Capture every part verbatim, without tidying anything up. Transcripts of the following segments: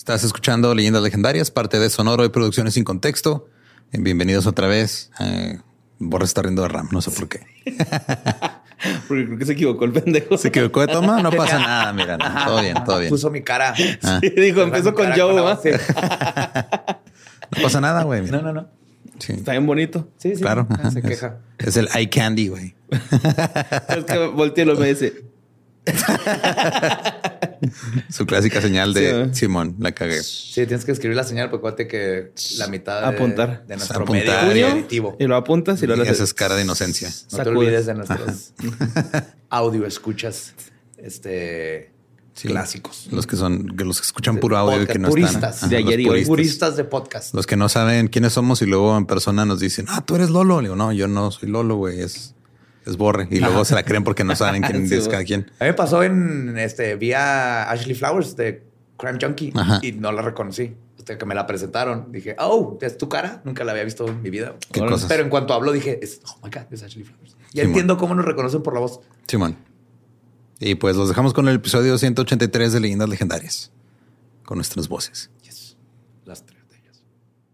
Estás escuchando Leyendas Legendarias, parte de Sonoro y Producciones Sin Contexto. Bienvenidos otra vez. Eh, Borre está riendo de Ram, no sé por qué. Porque creo que se equivocó el pendejo. ¿Se equivocó de toma? No pasa nada, mira. No, todo bien, todo bien. Puso mi cara. Ah. Sí, dijo, empezó con Joe, ¿no? Sí. No pasa nada, güey. No, no, no. Sí. Está bien bonito. Sí, sí. Claro. Se Es, queja. es el eye candy, güey. Es que volteé y lo me dice. Su clásica señal de Sí, Simón, la cagué. Sí, tienes que escribir la señal porque acuérdate que la mitad de, Apuntar. de nuestro Apuntar. medio Puño. auditivo. Y lo apuntas y lo Y haces. haces cara de inocencia. No te sacudes. olvides de nuestros audio escuchas este, Sí. clásicos. Los que son, que los que escuchan puro audio y Podcast, que no puristas. están. De los ayer y hoy. puristas. Puristas de podcast. Los que no saben quiénes somos y luego en persona nos dicen, ah, tú eres Lolo. Le digo, no, yo no soy Lolo, güey. Es, es Borre. Y luego se la creen porque no saben quién Sí, es güey. cada quien. A mí me pasó en este, vi a Ashley Flowers de Crime Junkie Ajá. y no la reconocí. Hasta que me la presentaron, dije, oh, ¿es tu cara? Nunca la había visto en mi vida. ¿Qué Órale. cosas? Pero en cuanto habló, dije, es, oh my God, es Ashley Flowers. Ya Sí, entiendo cómo nos reconocen por la voz. Simón. Y pues los dejamos con el episodio ciento ochenta y tres de Leyendas Legendarias. Con nuestras voces. Yes. Las tres de ellas.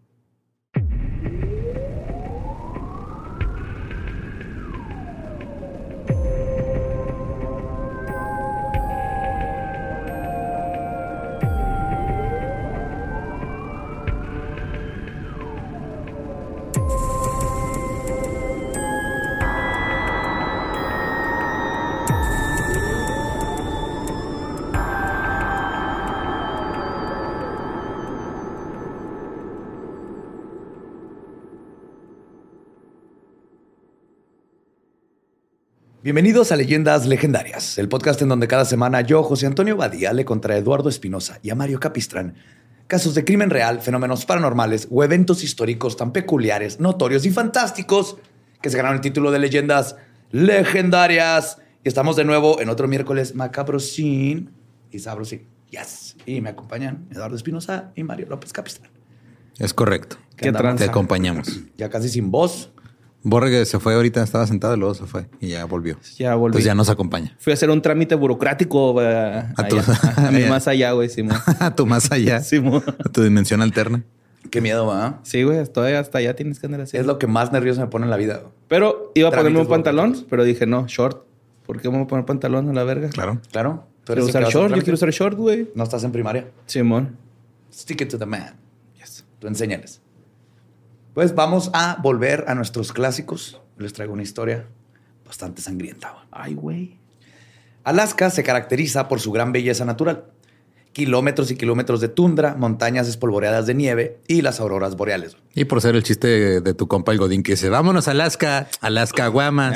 Bienvenidos a Leyendas Legendarias, el podcast en donde cada semana yo, José Antonio Badía, le contra Eduardo Espinosa y a Mario Capistrán casos de crimen real, fenómenos paranormales o eventos históricos tan peculiares, notorios y fantásticos que se ganaron el título de Leyendas Legendarias. Y estamos de nuevo en otro miércoles macabrosín y sabrosín. Yes. Y me acompañan Eduardo Espinosa y Mario López Capistrán. Es correcto. ¿Qué andamos? tranza? Te acompañamos. Ya casi sin voz. Borre que se fue ahorita, estaba sentado y luego se fue y ya volvió. Ya volví. Entonces ya nos acompaña. Fui a hacer un trámite burocrático eh, A tu- allá, a, a mi allá. más allá, güey, Simón. A tu más allá. Simón. A tu dimensión alterna. Qué miedo, ¿va? Sí, güey, todavía hasta allá tienes que andar así. Es lo que más nervioso me pone en la vida. Pero iba a ponerme Trámites un pantalón, burocráticos. pero dije, no, short. ¿Por qué me voy a poner pantalón a la verga? Claro. Claro. ¿Tú Quiero eres el usar que vas a short, yo trámite? quiero usar short, güey. No estás en primaria. Simón. Stick it to the man. Yes. Tú enséñales. Pues vamos a volver a nuestros clásicos. Les traigo una historia bastante sangrienta. güey. Ay, güey. Alaska se caracteriza por su gran belleza natural. Kilómetros y kilómetros de tundra, montañas espolvoreadas de nieve y las auroras boreales. Y por ser el chiste de, de tu compa el Godín que dice, vámonos a Alaska, Alaska Guamas.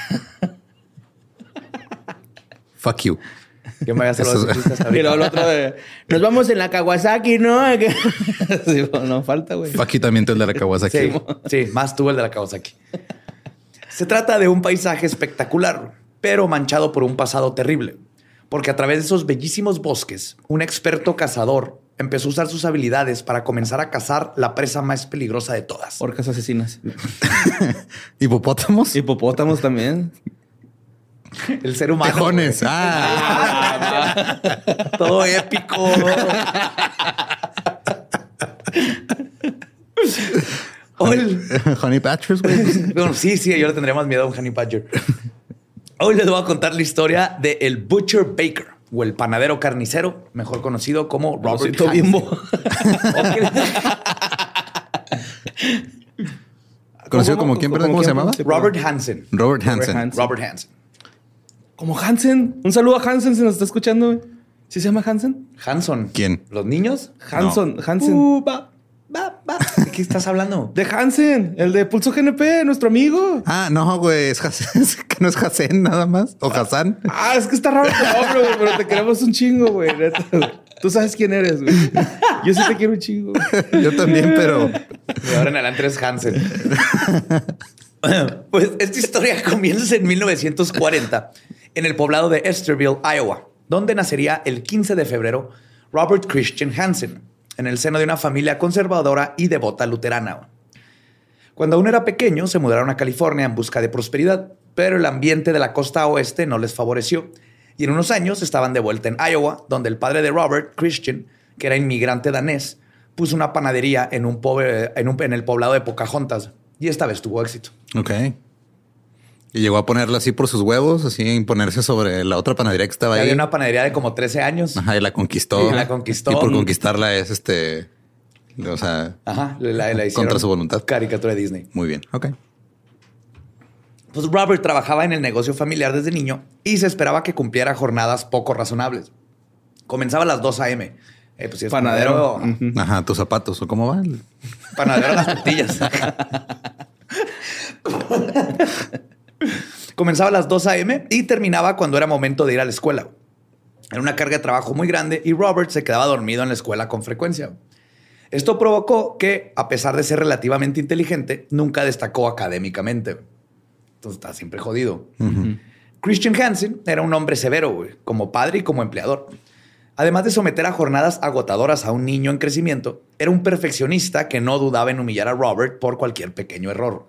Fuck you. Yo me voy a hacer Eso- los chistes Y ahorita. luego el otro de, nos vamos en la Kawasaki, ¿no? Sí, no falta, güey. Fuck you también tú el de la Kawasaki. Sí, sí, más tú el de la Kawasaki. Se trata de un paisaje espectacular, pero manchado por un pasado terrible. Porque a través de esos bellísimos bosques, un experto cazador empezó a usar sus habilidades para comenzar a cazar la presa más peligrosa de todas. Orcas asesinas. ¿Hipopótamos? Hipopótamos también. El ser humano. Tejones. güey. Ah. Todo épico. Hoy, Honey Patchers, güey. bueno, sí, sí, yo le tendría más miedo a un honey badger. Hoy les voy a contar la historia de el Butcher Baker o el panadero carnicero, mejor conocido como Robert Rosito Hansen. Bimbo. ¿Conocido ¿Cómo- como quién, cómo- perdón? ¿Cómo se quién? llamaba? Sí. Robert Hansen. Robert Hansen. Hansen. Robert Hansen. Como Hansen. Un saludo a Hansen si nos está escuchando, güey. ¿Sí se llama Hansen? Hanson. ¿Quién? ¿Los niños? Hanson. Hansen. Uh, va, va, va. ¿De qué estás hablando? De Hansen, el de Pulso G N P, nuestro amigo. Ah, no, güey. Es Hasen, es que no es Hasen nada más. O Hassan. Ah, es que está raro tu nombre, güey, pero te queremos un chingo, güey. neta, güey. Tú sabes quién eres, güey. Yo sí te quiero un chingo. güey. Yo también, pero Y ahora en adelante es Hansen. Pues esta historia comienza en mil novecientos cuarenta en el poblado de Esterville, Iowa, donde nacería el quince de febrero Robert Christian Hansen, en el seno de una familia conservadora y devota luterana. Cuando aún era pequeño, se mudaron a California en busca de prosperidad, pero el ambiente de la costa oeste no les favoreció, y en unos años estaban de vuelta en Iowa, donde el padre de Robert, Christian, que era inmigrante danés, puso una panadería en, un pobre, en, un, en el poblado de Pocahontas y esta vez tuvo éxito. Ok. Y llegó a ponerla así por sus huevos, así imponerse sobre la otra panadería que estaba ahí. Había una panadería de como trece años. Ajá, y la conquistó. Y la conquistó. Y por conquistarla es este... O sea... Ajá, la, la hicieron contra su voluntad. Caricatura de Disney. Muy bien, ok. Pues Robert trabajaba en el negocio familiar desde niño y se esperaba que cumpliera jornadas poco razonables. Comenzaba a las dos a eme Eh, pues si es panadero. panadero Uh-huh. Ajá, tus zapatos, ¿o cómo van? Panadero a las tortillas. Comenzaba a las dos a eme y terminaba cuando era momento de ir a la escuela. Era una carga de trabajo muy grande y Robert se quedaba dormido en la escuela con frecuencia. Esto provocó que, a pesar de ser relativamente inteligente, nunca destacó académicamente. Entonces está siempre jodido. Uh-huh. Christian Hansen era un hombre severo, güey, como padre y como empleador. Además de someter a jornadas agotadoras a un niño en crecimiento, era un perfeccionista que no dudaba en humillar a Robert por cualquier pequeño error.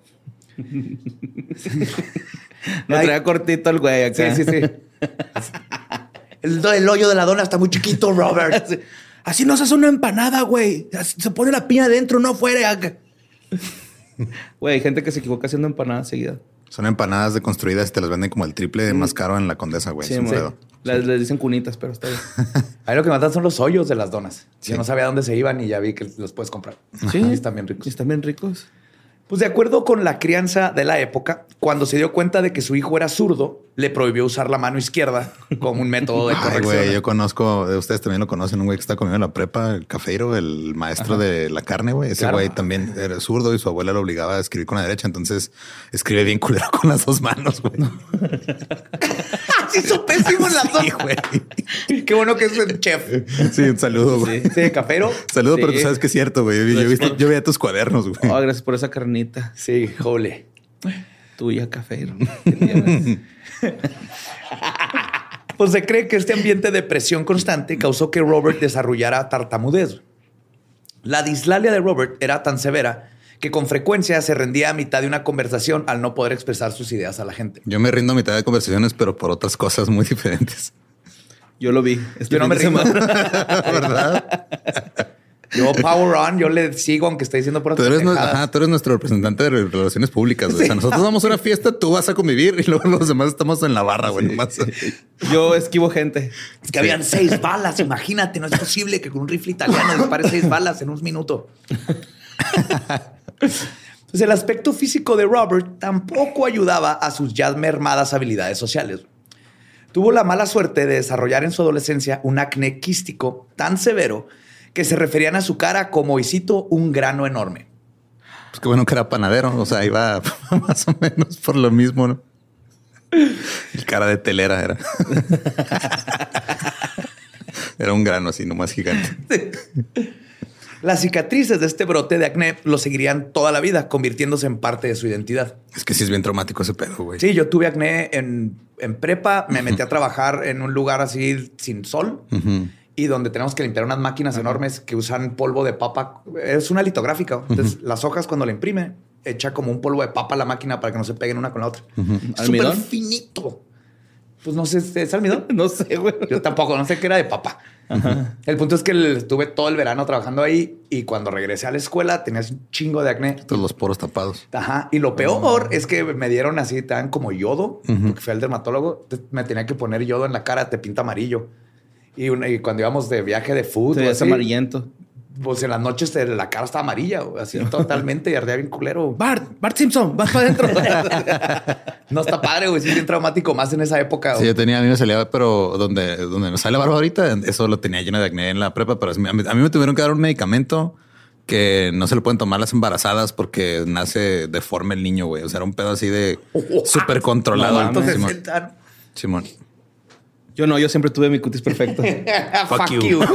Lo traía cortito el güey acá. Sí, sí, sí. El, el hoyo de la dona está muy chiquito, Robert. Sí. Así no se hace una empanada, güey. Se pone la piña adentro, no fuera. Güey, hay gente que se equivoca haciendo empanadas seguidas. Son empanadas deconstruidas y te las venden como el triple más caro en la Condesa, güey. Sí, Es un sí. pedo. Les, les dicen cunitas, pero está bien. Ahí lo que matan son los hoyos de las donas. Sí. Yo no sabía dónde se iban y ya vi que los puedes comprar. Sí. Y están bien ricos. Sí, están bien ricos. Pues de acuerdo con la crianza de la época, cuando se dio cuenta de que su hijo era zurdo, le prohibió usar la mano izquierda como un método de Ay, corrección. güey, yo conozco, ustedes también lo conocen, un güey que está conmigo en la prepa, el Cafeiro, el maestro Ajá. de la carne, güey. Ese Claro. güey también era zurdo y su abuela lo obligaba a escribir con la derecha. Entonces escribe bien culero con las dos manos, güey. Sí, son pésimos las dos. Sí, güey. Qué bueno que es el chef. Sí, un saludo, güey. Sí, sí, cafero. Saludo, Sí. pero tú sabes que es cierto, güey. Yo, yo, viste- yo veía tus cuadernos, güey. Oh, gracias por esa carnita. Sí, jole. Tuya, café. Pues se cree que este ambiente de presión constante causó que Robert desarrollara tartamudez. La dislalia de Robert era tan severa que con frecuencia se rendía a mitad de una conversación al no poder expresar sus ideas a la gente. Yo me rindo a mitad de conversaciones, pero por otras cosas muy diferentes. Yo lo vi. Este Yo no fin me de rindo. semana. ¿Verdad? Yo, power on, yo le sigo aunque esté diciendo por Tú eres, nu- ajá, tú eres nuestro representante de relaciones públicas. Güey. O sea, nosotros vamos a una fiesta, tú vas a convivir y luego los demás estamos en la barra, güey. nomás. Yo esquivo gente. Es que habían seis balas, imagínate, no es posible que con un rifle italiano dispare seis balas en un minuto. Pues el aspecto físico de Robert tampoco ayudaba a sus ya mermadas habilidades sociales. Tuvo la mala suerte de desarrollar en su adolescencia un acné quístico tan severo que se referían a su cara como, y cito, un grano enorme. Pues qué bueno que era panadero. O sea, iba más o menos por lo mismo, ¿no? El cara de telera era. Era un grano así, nomás gigante. Las cicatrices de este brote de acné lo seguirían toda la vida, convirtiéndose en parte de su identidad. Es que sí es bien traumático ese pedo, güey. Sí, yo tuve acné en, en prepa, me metí a trabajar en un lugar así sin sol Ujú. y donde tenemos que limpiar unas máquinas enormes que usan polvo de papa. Es una litográfica. Entonces, las hojas cuando la imprime, echa como un polvo de papa a la máquina para que no se peguen una con la otra. Súper ¿Almidón? finito. Pues no sé, ¿es almidón? No sé, güey. Yo tampoco, no sé qué era de papa. El punto es que estuve todo el verano trabajando ahí y cuando regresé a la escuela tenías un chingo de acné. Todos los poros tapados. Ajá. Y lo peor es que me dieron así, te dan como yodo, porque fui al dermatólogo. Entonces, me tenía que poner yodo en la cara, te pinta amarillo. Y, una- y cuando íbamos de viaje de fútbol, Sí, es así, amarillento. pues en las noches eh, la cara estaba amarilla, güey, así totalmente y ardía bien culero. Bart, Bart Simpson, vas para adentro. No está padre, güey. Sí, es bien traumático más en esa época. Sí, güey. yo tenía, a mí me salía, pero donde, donde me sale la barba ahorita, eso lo tenía lleno de acné en la prepa, pero a mí, a mí me tuvieron que dar un medicamento que no se lo pueden tomar las embarazadas porque nace deforme el niño, güey. O sea, era un pedo así de súper controlado. No mames. Entonces, Simón. sentan. Simón. Yo no, yo siempre tuve mi cutis perfecto. Fuck, you. you.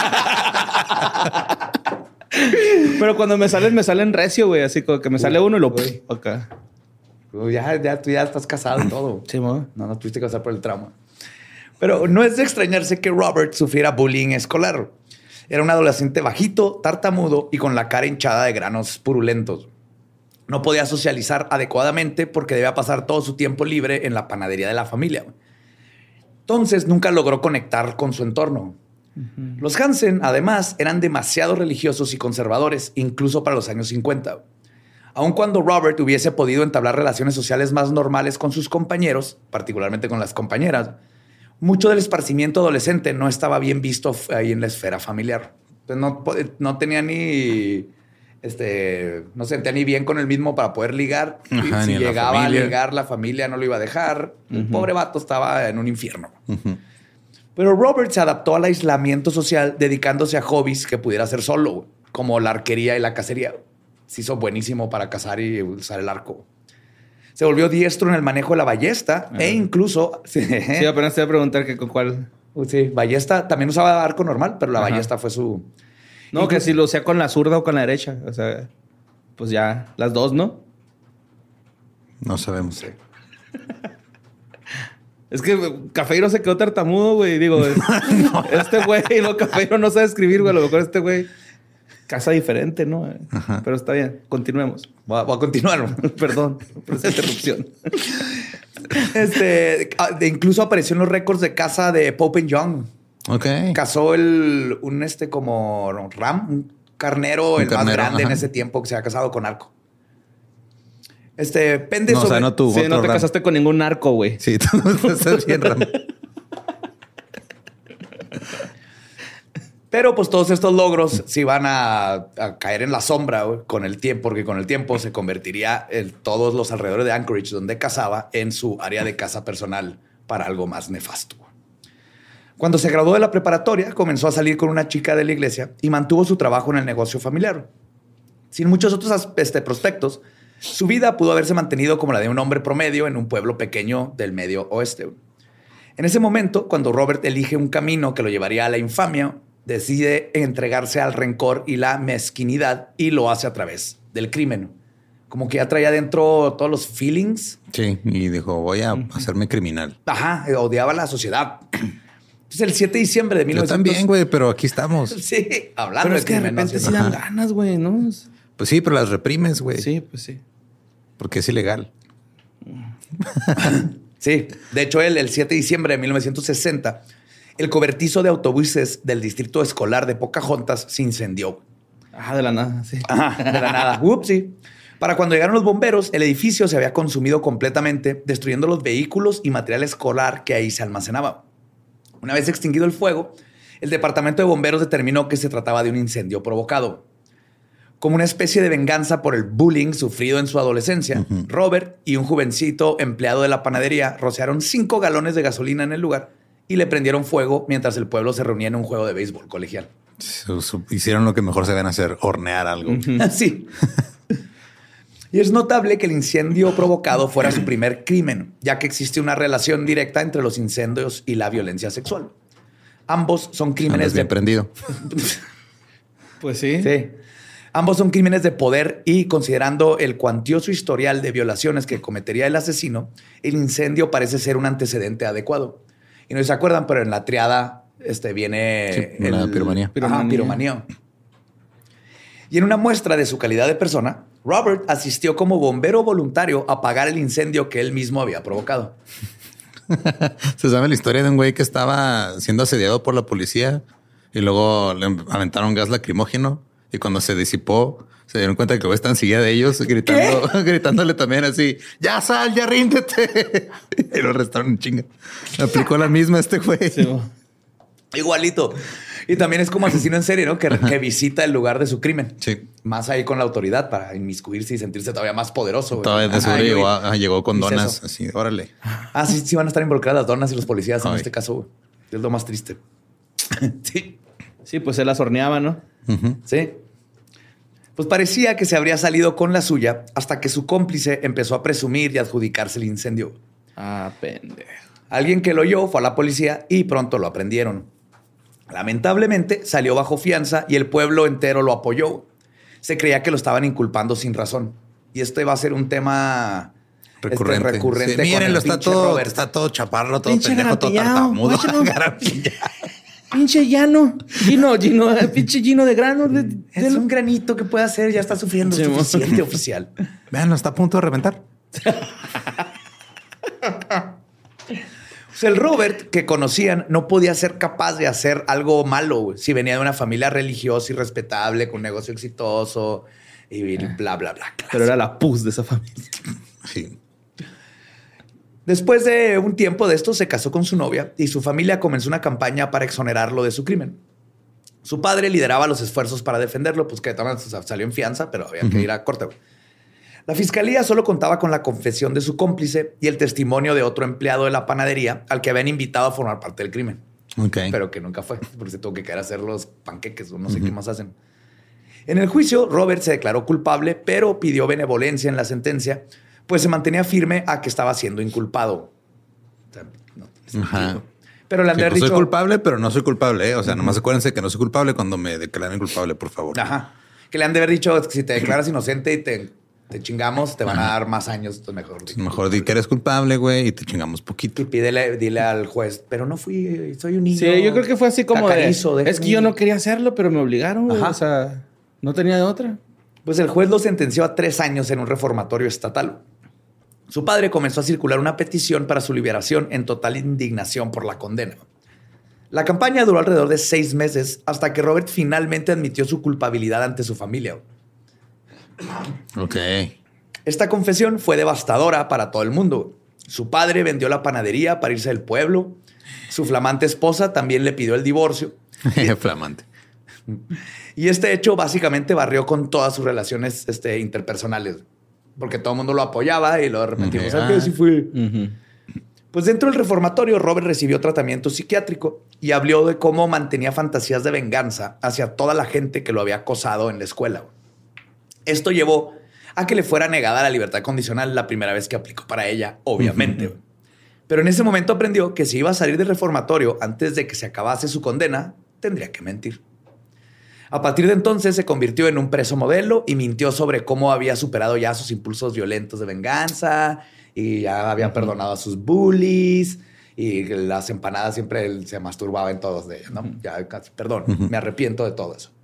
Pero cuando me salen, me salen recio, güey. Así como que me sale uno y lo... Uy. Acá. Uy, ya, ya, tú ya estás casado y todo. Sí, mo. No, no tuviste que pasar por el trauma. Pero no es de extrañarse que Robert sufriera bullying escolar. Era un adolescente bajito, tartamudo y con la cara hinchada de granos purulentos. No podía socializar adecuadamente porque debía pasar todo su tiempo libre en la panadería de la familia. Entonces nunca logró conectar con su entorno. Uh-huh. Los Hansen, además, eran demasiado religiosos y conservadores, incluso para los años cincuenta. Aun cuando Robert hubiese podido entablar relaciones sociales más normales con sus compañeros, particularmente con las compañeras, mucho del esparcimiento adolescente no estaba bien visto ahí en la esfera familiar. Pues no, no tenía ni... Este, no se sentía ni bien con el mismo para poder ligar. Ajá, si llegaba a ligar, la familia no lo iba a dejar. Uh-huh. El pobre vato estaba en un infierno. Uh-huh. Pero Robert se adaptó al aislamiento social dedicándose a hobbies que pudiera hacer solo, como la arquería y la cacería. Se hizo buenísimo para cazar y usar el arco. Se volvió diestro en el manejo de la ballesta uh-huh. e incluso... Sí, apenas te iba a preguntar que con cuál... Sí, ballesta. También usaba arco normal, pero la uh-huh. ballesta fue su... No, que si lo hacía con la zurda o con la derecha. O sea, pues ya las dos, ¿no? No sabemos. Sí. Es que Cafeiro se quedó tartamudo, güey. Digo, no. Este güey, no, Cafeiro no sabe escribir, güey. A lo mejor este güey casa diferente, ¿no? Ajá. Pero está bien, continuemos. Voy a, voy a continuar. Perdón por esa interrupción. Este, incluso apareció en los récords de caza de Pope Young. Ok. Cazó el, un este como ram, un carnero, un el carnero, más grande ajá. en ese tiempo que se ha casado con arco. Este, depende no, sobre... O sea, no tú. Sí, no te ram. casaste con ningún narco, güey. Sí, tú estás bien ram. Pero pues todos estos logros se iban a, a caer en la sombra wey, con el tiempo, porque con el tiempo se convertiría en todos los alrededores de Anchorage donde cazaba en su área de caza personal para algo más nefasto. Cuando se graduó de la preparatoria, comenzó a salir con una chica de la iglesia y mantuvo su trabajo en el negocio familiar. Sin muchos otros este, prospectos, su vida pudo haberse mantenido como la de un hombre promedio en un pueblo pequeño del medio oeste. En ese momento, cuando Robert elige un camino que lo llevaría a la infamia, decide entregarse al rencor y la mezquinidad y lo hace a través del crimen. Como que ya traía dentro todos los feelings. Sí, y dijo, voy a hacerme criminal. Ajá, odiaba a la sociedad. Entonces, el siete de diciembre de mil novecientos... Yo también, güey, pero aquí estamos. Sí, hablando pero de es que de repente sí dan ganas, güey, ¿no? Pues sí, pero las reprimes, güey. Sí, pues sí. Porque es ilegal. Sí. De hecho, él, el siete de diciembre de mil novecientos sesenta, el cobertizo de autobuses del distrito escolar de Pocahontas se incendió. Ah, de la nada, sí. Ajá, de la nada. Ups, sí. Para cuando llegaron los bomberos, el edificio se había consumido completamente, destruyendo los vehículos y material escolar que ahí se almacenaba. Una vez extinguido el fuego, el departamento de bomberos determinó que se trataba de un incendio provocado. Como una especie de venganza por el bullying sufrido en su adolescencia, uh-huh. Robert y un jovencito empleado de la panadería rociaron cinco galones de gasolina en el lugar y le prendieron fuego mientras el pueblo se reunía en un juego de béisbol colegial. Hicieron lo que mejor se ven hacer, hornear algo. Uh-huh. Sí. Y es notable que el incendio provocado fuera su primer crimen, ya que existe una relación directa entre los incendios y la violencia sexual. Ambos son crímenes de... bien prendido. Pues sí. Sí. Ambos son crímenes de poder y considerando el cuantioso historial de violaciones que cometería el asesino, el incendio parece ser un antecedente adecuado. Y no se acuerdan, pero en la triada este, viene... Sí, la piromanía. Piromanía. Ajá, piromanía. Y en una muestra de su calidad de persona, Robert asistió como bombero voluntario a apagar el incendio que él mismo había provocado. Se sabe la historia de un güey que estaba siendo asediado por la policía y luego le aventaron gas lacrimógeno y cuando se disipó se dieron cuenta que el güey está enseguida de ellos gritando, gritándole también así, ya sal, ya ríndete. Y lo arrestaron en chinga. Aplicó la misma este güey. Sí. Igualito. Y también es como asesino en serie, ¿no? Que, que visita el lugar de su crimen. Sí. Más ahí con la autoridad para inmiscuirse y sentirse todavía más poderoso. Todavía de seguro llegó, a, llegó con donas. Eso. Así, órale. Ah, sí, sí van a estar involucradas las donas y los policías Ay. en este caso. Es lo más triste. Sí. Sí, pues él las horneaba, ¿no? Uh-huh. Sí. Pues parecía que se habría salido con la suya hasta que su cómplice empezó a presumir y adjudicarse el incendio. Ah, pendejo. Alguien que lo oyó fue a la policía y pronto lo aprendieron. Lamentablemente salió bajo fianza y el pueblo entero lo apoyó. Se creía que lo estaban inculpando sin razón. Y este va a ser un tema recurrente. Este, recurrente sí, mírenlo, está todo, está todo chaparro, todo pinche pendejo, todo tartamudo. Pinche llano. Gino, Gino, pinche Gino de grano. De, de es lo... un granito que puede hacer, ya está sufriendo sí, suficiente oficial. Vean, está a punto de reventar. El Robert que conocían no podía ser capaz de hacer algo malo, güey, si venía de una familia religiosa y respetable, con un negocio exitoso y bla, bla, bla. Clásico. Pero era la pus de esa familia. Sí. Después de un tiempo de esto, se casó con su novia y su familia comenzó una campaña para exonerarlo de su crimen. Su padre lideraba los esfuerzos para defenderlo, pues que también salió en fianza, pero había uh-huh. que ir a corte. La fiscalía solo contaba con la confesión de su cómplice y el testimonio de otro empleado de la panadería al que habían invitado a formar parte del crimen. Okay. Pero que nunca fue, porque se tuvo que quedar a hacer los panqueques o no sé uh-huh. qué más hacen. En el juicio, Robert se declaró culpable, pero pidió benevolencia en la sentencia, pues se mantenía firme a que estaba siendo inculpado. O sea, no, Ajá. Pero le han sí, de pues dicho... soy culpable, pero no soy culpable. ¿eh? O sea, uh-huh. nomás acuérdense que no soy culpable cuando me declaren culpable, por favor. Ajá. Que le han de haber dicho que si te declaras inocente y te, te chingamos, te van Ajá. a dar más años. Entonces mejor. Di mejor di que eres culpable, güey, y te chingamos poquito. Y pídele, dile al juez, pero no fui, soy un niño. Sí, yo creo que fue así como de, de es que yo no quería hacerlo, pero me obligaron. Ajá. O sea, no tenía de otra. Pues el juez lo sentenció a tres años en un reformatorio estatal. Su padre comenzó a circular una petición para su liberación en total indignación por la condena. La campaña duró alrededor de seis meses hasta que Robert finalmente admitió su culpabilidad ante su familia. Ok. Esta confesión fue devastadora para todo el mundo. Su padre vendió la panadería para irse del pueblo. Su flamante esposa también le pidió el divorcio. Flamante. Y este hecho básicamente barrió con todas sus relaciones este, interpersonales. Porque todo el mundo lo apoyaba y luego de repente Okay. ¿sabes qué? Sí fue. Uh-huh. Pues dentro del reformatorio, Robert recibió tratamiento psiquiátrico y habló de cómo mantenía fantasías de venganza hacia toda la gente que lo había acosado en la escuela. Esto llevó a que le fuera negada la libertad condicional la primera vez que aplicó para ella, obviamente. Uh-huh. Pero en ese momento aprendió que si iba a salir del reformatorio antes de que se acabase su condena, tendría que mentir. A partir de entonces se convirtió en un preso modelo y mintió sobre cómo había superado ya sus impulsos violentos de venganza y ya había uh-huh. perdonado a sus bullies y las empanadas siempre él se masturbaba en todos de ellas, ¿no? Uh-huh. Ya, perdón, uh-huh. me arrepiento de todo eso.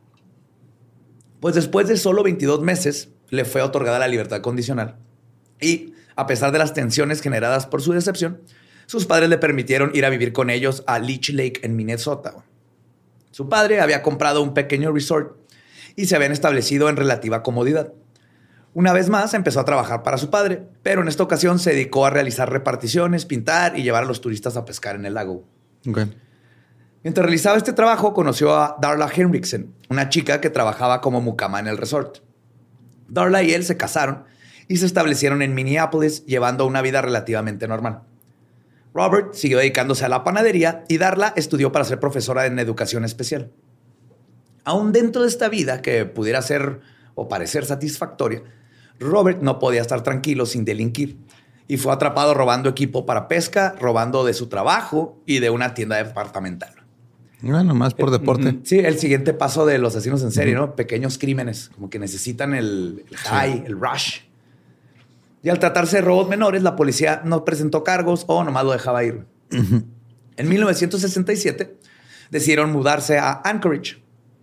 Pues después de solo veintidós meses le fue otorgada la libertad condicional y a pesar de las tensiones generadas por su decepción, sus padres le permitieron ir a vivir con ellos a Leech Lake en Minnesota. Su padre había comprado un pequeño resort y se habían establecido en relativa comodidad. Una vez más empezó a trabajar para su padre, pero en esta ocasión se dedicó a realizar reparticiones, pintar y llevar a los turistas a pescar en el lago. Okay. Mientras realizaba este trabajo, conoció a Darla Henriksen, una chica que trabajaba como mucama en el resort. Darla y él se casaron y se establecieron en Minneapolis, llevando una vida relativamente normal. Robert siguió dedicándose a la panadería y Darla estudió para ser profesora en educación especial. Aún dentro de esta vida que pudiera ser o parecer satisfactoria, Robert no podía estar tranquilo sin delinquir y fue atrapado robando equipo para pesca, robando de su trabajo y de una tienda departamental. Bueno, más por deporte. Sí, el siguiente paso de los asesinos en serie, uh-huh. ¿no? Pequeños crímenes, como que necesitan el, el high, sí. el rush. Y al tratarse de robos menores, la policía no presentó cargos o nomás lo dejaba ir. Uh-huh. En mil novecientos sesenta y siete decidieron mudarse a Anchorage.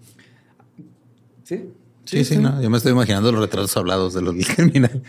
¿Sí? Sí, sí, sí, no. Yo me estoy imaginando los retratos hablados de los criminales.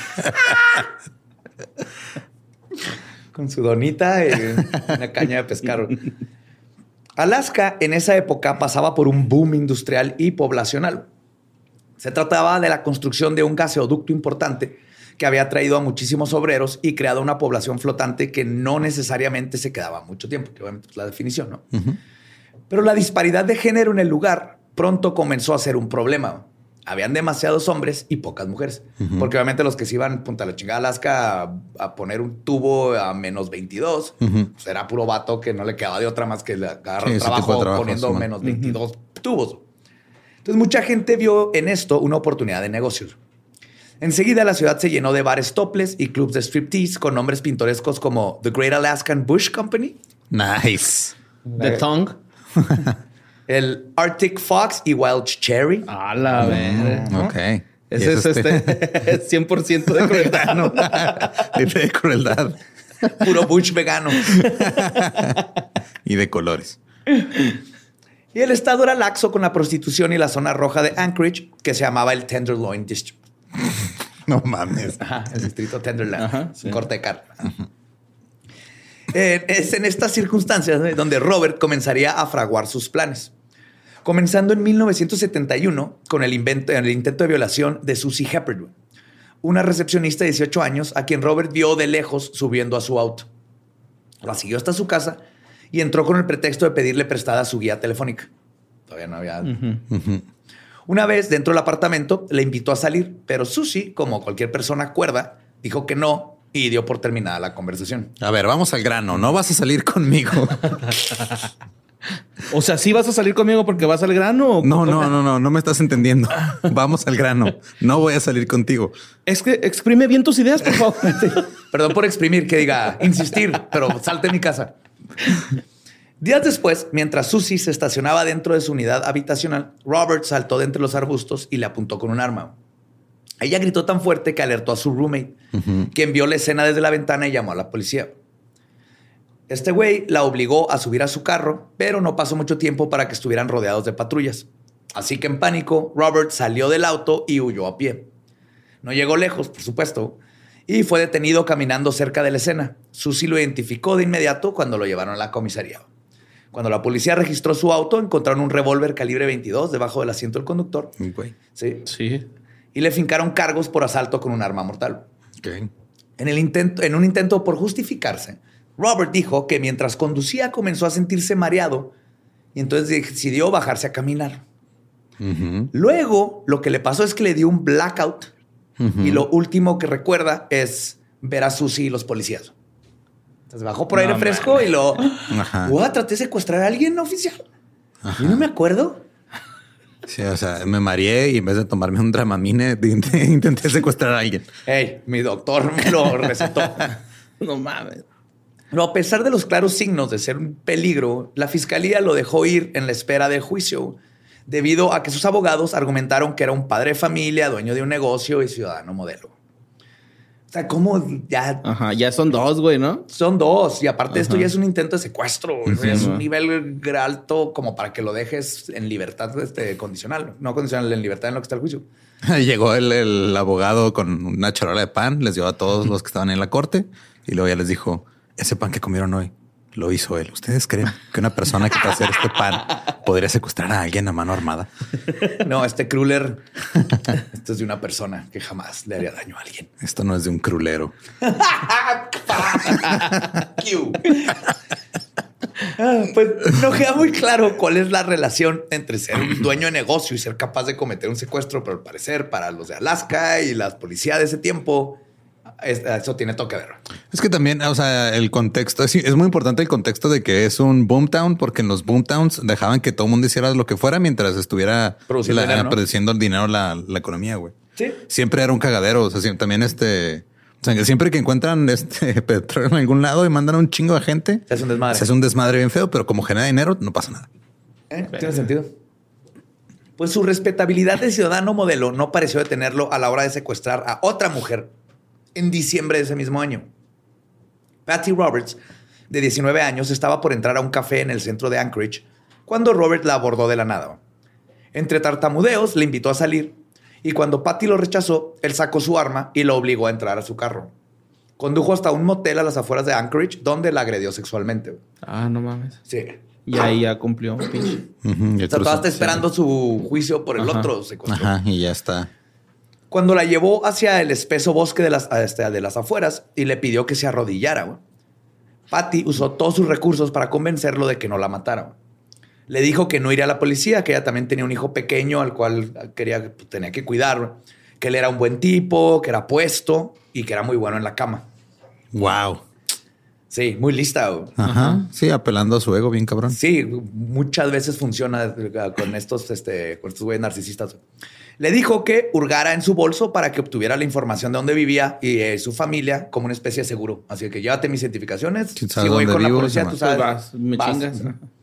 Con su donita y una caña de pescar. Alaska en esa época pasaba por un boom industrial y poblacional. Se trataba de la construcción de un gasoducto importante que había traído a muchísimos obreros y creado una población flotante que no necesariamente se quedaba mucho tiempo, que obviamente es la definición, ¿no? Uh-huh. Pero la disparidad de género en el lugar pronto comenzó a ser un problema. Habían demasiados hombres y pocas mujeres. Uh-huh. Porque obviamente los que se iban punta la chingada a Alaska a, a poner un tubo a menos veintidós, uh-huh. pues era puro vato que no le quedaba de otra más que agarrar sí, trabajo, trabajo poniendo sí, menos veintidós uh-huh. tubos. Entonces mucha gente vio en esto una oportunidad de negocios. Enseguida la ciudad se llenó de bares topless y clubs de striptease con nombres pintorescos como The Great Alaskan Bush Company. Nice. The Tongue. El Arctic Fox y Wild Cherry. A la verga. Mm, ok. Ese es este cien por ciento de crueldad, ¿no? De crueldad. Puro bush vegano. Y de colores. Y el estado era laxo con la prostitución y la zona roja de Anchorage, que se llamaba el Tenderloin District. No mames. Ajá, el distrito Tenderloin. Ajá, sí. Corte de carne. Uh-huh. Eh, es en estas circunstancias eh, donde Robert comenzaría a fraguar sus planes. Comenzando en mil novecientos setenta y uno con el, invento, el intento de violación de Susie Hepburn, una recepcionista de dieciocho años a quien Robert vio de lejos subiendo a su auto. La siguió hasta su casa y entró con el pretexto de pedirle prestada su guía telefónica. Todavía no había... Uh-huh. Uh-huh. Una vez dentro del apartamento, le invitó a salir, pero Susie, como cualquier persona cuerda, dijo que no y dio por terminada la conversación. A ver, vamos al grano. No vas a salir conmigo. O sea, ¿sí vas a salir conmigo porque vas al grano? ¿O no, no, no, no, no me estás entendiendo. Vamos al grano. No voy a salir contigo. Es que exprime bien tus ideas, por favor. Perdón por exprimir, que diga insistir, pero salte de mi casa. Días después, mientras Susie se estacionaba dentro de su unidad habitacional, Robert saltó de entre los arbustos y le apuntó con un arma. Ella gritó tan fuerte que alertó a su roommate, uh-huh. quien vio la escena desde la ventana y llamó a la policía. Este güey la obligó a subir a su carro, pero no pasó mucho tiempo para que estuvieran rodeados de patrullas. Así que en pánico, Robert salió del auto y huyó a pie. No llegó lejos, por supuesto, y fue detenido caminando cerca de la escena. Susie lo identificó de inmediato cuando lo llevaron a la comisaría. Cuando la policía registró su auto, encontraron un revólver calibre veintidós debajo del asiento del conductor. Okay. Sí. Sí. Y le fincaron cargos por asalto con un arma mortal. Okay. En, el intento, en un intento por justificarse, Robert dijo que mientras conducía comenzó a sentirse mareado y entonces decidió bajarse a caminar. Uh-huh. Luego, lo que le pasó es que le dio un blackout uh-huh. y lo último que recuerda es ver a Susie y los policías. Se bajó por aire no, fresco man. y lo... What, traté de secuestrar a alguien, oficial. Ajá. Yo no me acuerdo. Sí, o sea, me mareé y en vez de tomarme un Dramamine, intenté secuestrar a alguien. Hey, mi doctor me lo recetó. No mames. No, a pesar de los claros signos de ser un peligro, la fiscalía lo dejó ir en la espera del juicio, debido a que sus abogados argumentaron que era un padre de familia, dueño de un negocio y ciudadano modelo. O sea, ¿cómo ya? Ajá, ya son dos, güey, ¿no? Son dos. Y aparte, Ajá. esto ya es un intento de secuestro. Uh-huh. Es un nivel alto como para que lo dejes en libertad este, condicional. No condicional, en libertad en lo que está el juicio. Llegó el, el abogado con una charola de pan, les dio a todos los que estaban en la corte y luego ya les dijo, ese pan que comieron hoy lo hizo él. ¿Ustedes creen que una persona que puede hacer este pan podría secuestrar a alguien a mano armada? No, este cruller, esto es de una persona que jamás le haría daño a alguien. Esto no es de un crulero. Pues no queda muy claro cuál es la relación entre ser un dueño de negocio y ser capaz de cometer un secuestro, pero al parecer para los de Alaska y las policías de ese tiempo, eso tiene todo que ver. Es que también, o sea, el contexto es, es muy importante el contexto de que es un boomtown, porque en los boomtowns dejaban que todo el mundo hiciera lo que fuera mientras estuviera produciendo, la, dinero, ¿no? produciendo el dinero la, la economía, güey. Sí. Siempre era un cagadero. O sea, también este, o sea, siempre que encuentran este petróleo en algún lado y mandan a un chingo de gente, se hace un desmadre. Se hace un desmadre bien feo, pero como genera dinero, no pasa nada. ¿Eh? Tiene sentido. Pues su respetabilidad de ciudadano modelo no pareció detenerlo a la hora de secuestrar a otra mujer en diciembre de ese mismo año. Patty Roberts, de diecinueve años, estaba por entrar a un café en el centro de Anchorage cuando Robert la abordó de la nada. Entre tartamudeos, le invitó a salir y cuando Patty lo rechazó, él sacó su arma y lo obligó a entrar a su carro. Condujo hasta un motel a las afueras de Anchorage donde la agredió sexualmente. Ah, no mames. Sí. Y ahí ya cumplió. Pinche. Uh-huh, o sea, todavía está esperando sí. su juicio por el Ajá. otro secuestro. Ajá, y ya está. Cuando la llevó hacia el espeso bosque de las, de las afueras y le pidió que se arrodillara, güey. Patty usó todos sus recursos para convencerlo de que no la matara. Güey. Le dijo que no iría a la policía, que ella también tenía un hijo pequeño al cual quería, tenía que cuidar, güey. Que él era un buen tipo, que era puesto y que era muy bueno en la cama. Wow. Sí, muy lista. Güey. Ajá. Sí, apelando a su ego, bien cabrón. Sí, muchas veces funciona con estos, este, con estos güeyes narcisistas. Le dijo que hurgara en su bolso para que obtuviera la información de dónde vivía y eh, su familia como una especie de seguro. Así que llévate mis identificaciones. Si voy con vivo, la policía, tú sabes. Vas, me vas. Chingas.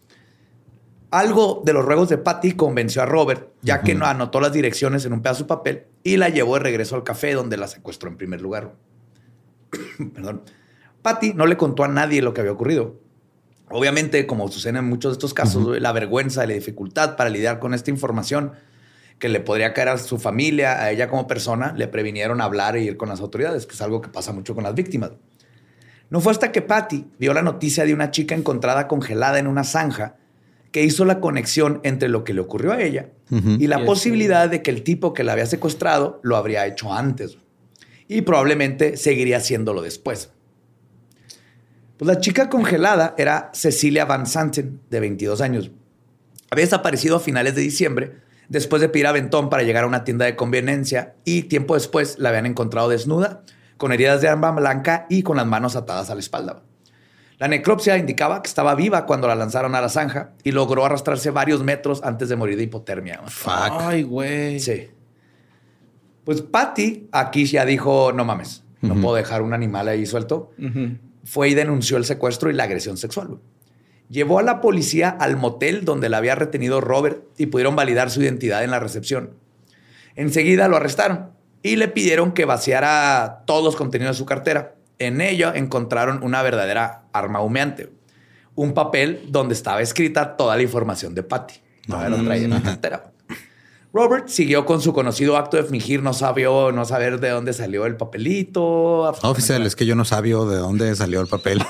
Algo de los ruegos de Patty convenció a Robert, ya uh-huh. que no anotó las direcciones en un pedazo de papel y la llevó de regreso al café donde la secuestró en primer lugar. Perdón. Patty no le contó a nadie lo que había ocurrido. Obviamente, como sucede en muchos de estos casos, uh-huh. la vergüenza y la dificultad para lidiar con esta información que le podría caer a su familia, a ella como persona, le previnieron hablar e ir con las autoridades, que es algo que pasa mucho con las víctimas. No fue hasta que Patty vio la noticia de una chica encontrada congelada en una zanja que hizo la conexión entre lo que le ocurrió a ella uh-huh. y la y posibilidad sí. de que el tipo que la había secuestrado lo habría hecho antes y probablemente seguiría haciéndolo después. Pues la chica congelada era Cecilia Van Santen, de veintidós años. Había desaparecido a finales de diciembre después de pedir aventón para llegar a una tienda de conveniencia y tiempo después la habían encontrado desnuda, con heridas de arma blanca y con las manos atadas a la espalda. La necropsia indicaba que estaba viva cuando la lanzaron a la zanja y logró arrastrarse varios metros antes de morir de hipotermia. Fuck. Ay, güey. Sí. Pues Patty aquí ya dijo, no mames, no uh-huh. puedo dejar un animal ahí suelto. Uh-huh. Fue y denunció el secuestro y la agresión sexual. Llevó a la policía al motel donde la había retenido Robert y pudieron validar su identidad en la recepción. Enseguida lo arrestaron y le pidieron que vaciara todos los contenidos de su cartera. En ella encontraron una verdadera arma humeante, un papel donde estaba escrita toda la información de Patty. No, lo traía en la cartera. Robert siguió con su conocido acto de fingir no sabió, no saber de dónde salió el papelito. Oficial, es que yo no sabía de dónde salió el papel.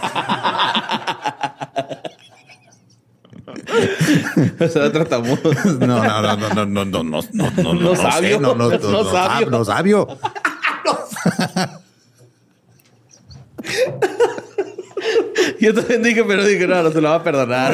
O sea, tratamudo. No, no, no, no, no, no, no, no, no, no, no sabio. Sé, no, no, no, no, sabio. No sabio. Yo también dije, pero dije, no, no se lo va a perdonar.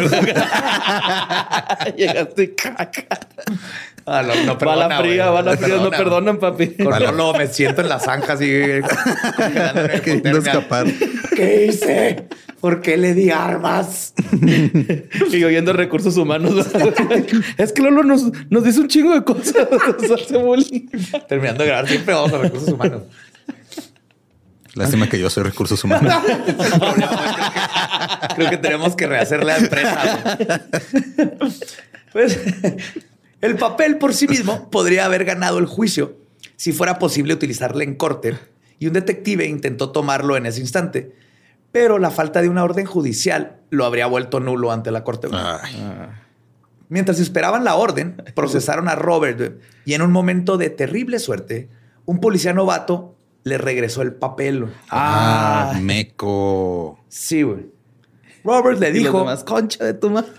Llegaste caca. Ah, no, no perdona, bala fría, wey, bala no fría, perdona. no perdonan, papi. Con lo me siento en la zanja así. Queriendo escapar. ¿Qué hice? ¿Por qué le di armas? Y oyendo recursos humanos. Es que Lolo nos, nos dice un chingo de cosas. Nos hace bullying. Terminando de grabar siempre vamos a recursos humanos. Lástima que yo soy recursos humanos. creo, que, creo que tenemos que rehacer la empresa. Pues el papel por sí mismo podría haber ganado el juicio si fuera posible utilizarlo en corte y un detective intentó tomarlo en ese instante, pero la falta de una orden judicial lo habría vuelto nulo ante la corte. Ay. Mientras esperaban la orden, procesaron a Robert y en un momento de terrible suerte, un policía novato le regresó el papel. Ah, ah meco. Sí, güey. Robert le dijo... Más concha de tu madre.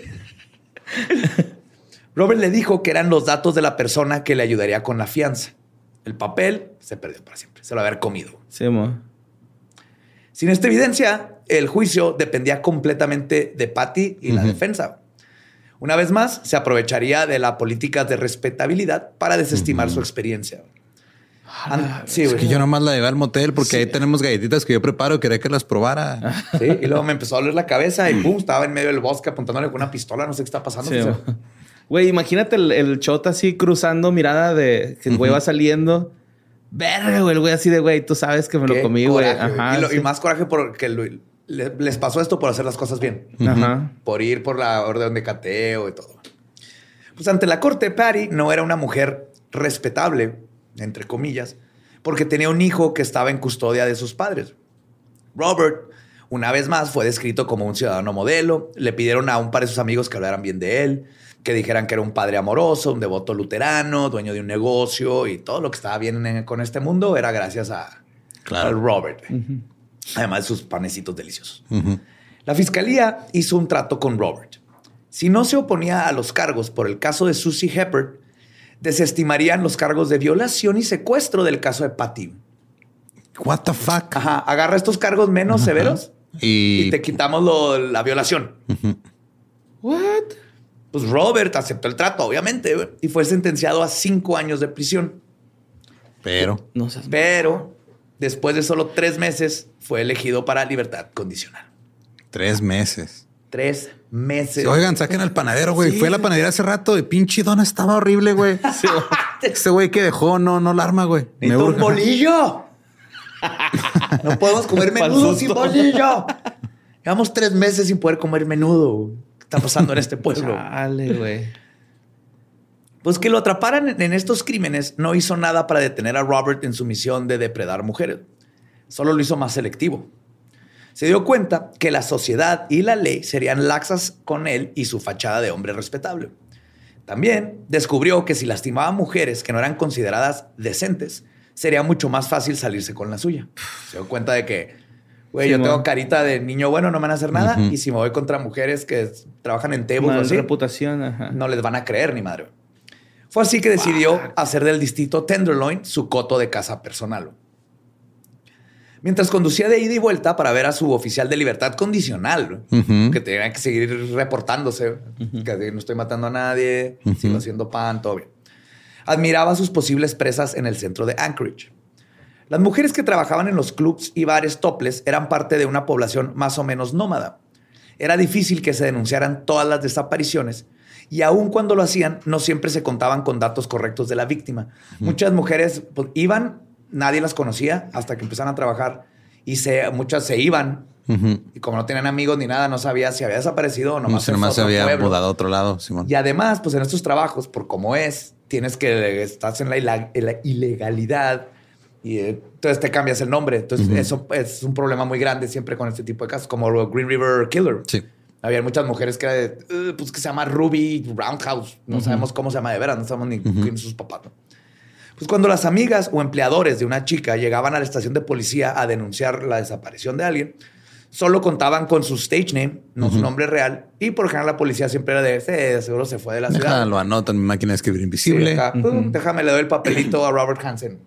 Robert le dijo que eran los datos de la persona que le ayudaría con la fianza. El papel se perdió para siempre. Se lo había comido. Sí, mo. Sin esta evidencia, el juicio dependía completamente de Patty y uh-huh. la defensa. Una vez más, se aprovecharía de la política de respetabilidad para desestimar uh-huh. su experiencia. Ah, sí, es que yo nomás la llevé al motel porque sí. ahí tenemos galletitas que yo preparo. Quería que las probara. Sí, y luego me empezó a doler la cabeza y pum, estaba en medio del bosque apuntándole con una pistola. No sé qué está pasando. Sí, güey, imagínate el, el shot así cruzando mirada de que el güey uh-huh. va saliendo. Verga, güey, el güey así de güey, tú sabes que me lo comí, güey. Ajá. Y, lo, sí. y más coraje porque lo, le, les pasó esto por hacer las cosas bien. Ajá. Por ir por la orden de cateo y todo. Pues ante la corte, Patty no era una mujer respetable, entre comillas, porque tenía un hijo que estaba en custodia de sus padres. Robert, una vez más, fue descrito como un ciudadano modelo. Le pidieron a un par de sus amigos que hablaran bien de él, que dijeran que era un padre amoroso, un devoto luterano, dueño de un negocio y todo lo que estaba bien en, con este mundo era gracias a, claro. a Robert. Uh-huh. Además de sus panecitos deliciosos. Uh-huh. La fiscalía hizo un trato con Robert. Si no se oponía a los cargos por el caso de Susie Heppert, desestimarían los cargos de violación y secuestro del caso de Patty. What the fuck? Ajá. Agarra estos cargos menos uh-huh. severos y... y te quitamos lo, la violación. Uh-huh. What? Pues Robert aceptó el trato, obviamente, y fue sentenciado a cinco años de prisión. Pero... No seas Pero, después de solo tres meses, fue elegido para libertad condicional. Tres meses. Tres meses. Sí, oigan, saquen al panadero, güey. Sí. Fue a la panadería hace rato y pinche dona estaba horrible, güey. Sí. Ese güey que dejó no, no la arma, güey. ¡Necesito un bolillo! No podemos comer menudo sin bolillo. Llevamos tres meses sin poder comer menudo. ¿Qué está pasando en este pueblo? Dale, güey. Pues que lo atraparan en estos crímenes no hizo nada para detener a Robert en su misión de depredar mujeres. Solo lo hizo más selectivo. Se dio cuenta que la sociedad y la ley serían laxas con él y su fachada de hombre respetable. También descubrió que si lastimaba a mujeres que no eran consideradas decentes, sería mucho más fácil salirse con la suya. Se dio cuenta de que Güey, Sí, yo no. tengo carita de niño bueno, no me van a hacer nada. Ujú. Y si me voy contra mujeres que trabajan en tables o Mal así, reputación, ajá. no les van a creer ni madre. Fue así que decidió hacer del distrito Tenderloin su coto de casa personal. Mientras conducía de ida y vuelta para ver a su oficial de libertad condicional, Ujú. que tenía que seguir reportándose, que no estoy matando a nadie, Ujú. sigo haciendo pan, todo bien. Admiraba a sus posibles presas en el centro de Anchorage. Las mujeres que trabajaban en los clubs y bares topless eran parte de una población más o menos nómada. Era difícil que se denunciaran todas las desapariciones y aun cuando lo hacían, no siempre se contaban con datos correctos de la víctima. Uh-huh. Muchas mujeres pues, iban, nadie las conocía hasta que empezaron a trabajar y se, muchas se iban. Uh-huh. Y como no tenían amigos ni nada, no sabía si había desaparecido o nomás, si nomás se había pueblo. mudado a otro lado, Simón. Y además, pues en estos trabajos, por cómo es, tienes que estás en la, ila- en la ilegalidad y eh, entonces te cambias el nombre. Entonces uh-huh. eso es un problema muy grande siempre con este tipo de casos, como el Green River Killer. Sí. Había muchas mujeres que era de, uh, pues que se llama Ruby Roundhouse. No uh-huh. sabemos cómo se llama de veras, no sabemos ni uh-huh. quién son sus papás, ¿no? Pues cuando las amigas o empleadores de una chica llegaban a la estación de policía a denunciar la desaparición de alguien, solo contaban con su stage name, no uh-huh. su nombre real. Y por ejemplo la policía siempre era de, eh, seguro se fue de la ciudad. Deja, lo anoto en mi máquina de escribir invisible. Sí, acá, uh-huh. Déjame le doy el papelito a Robert Hansen.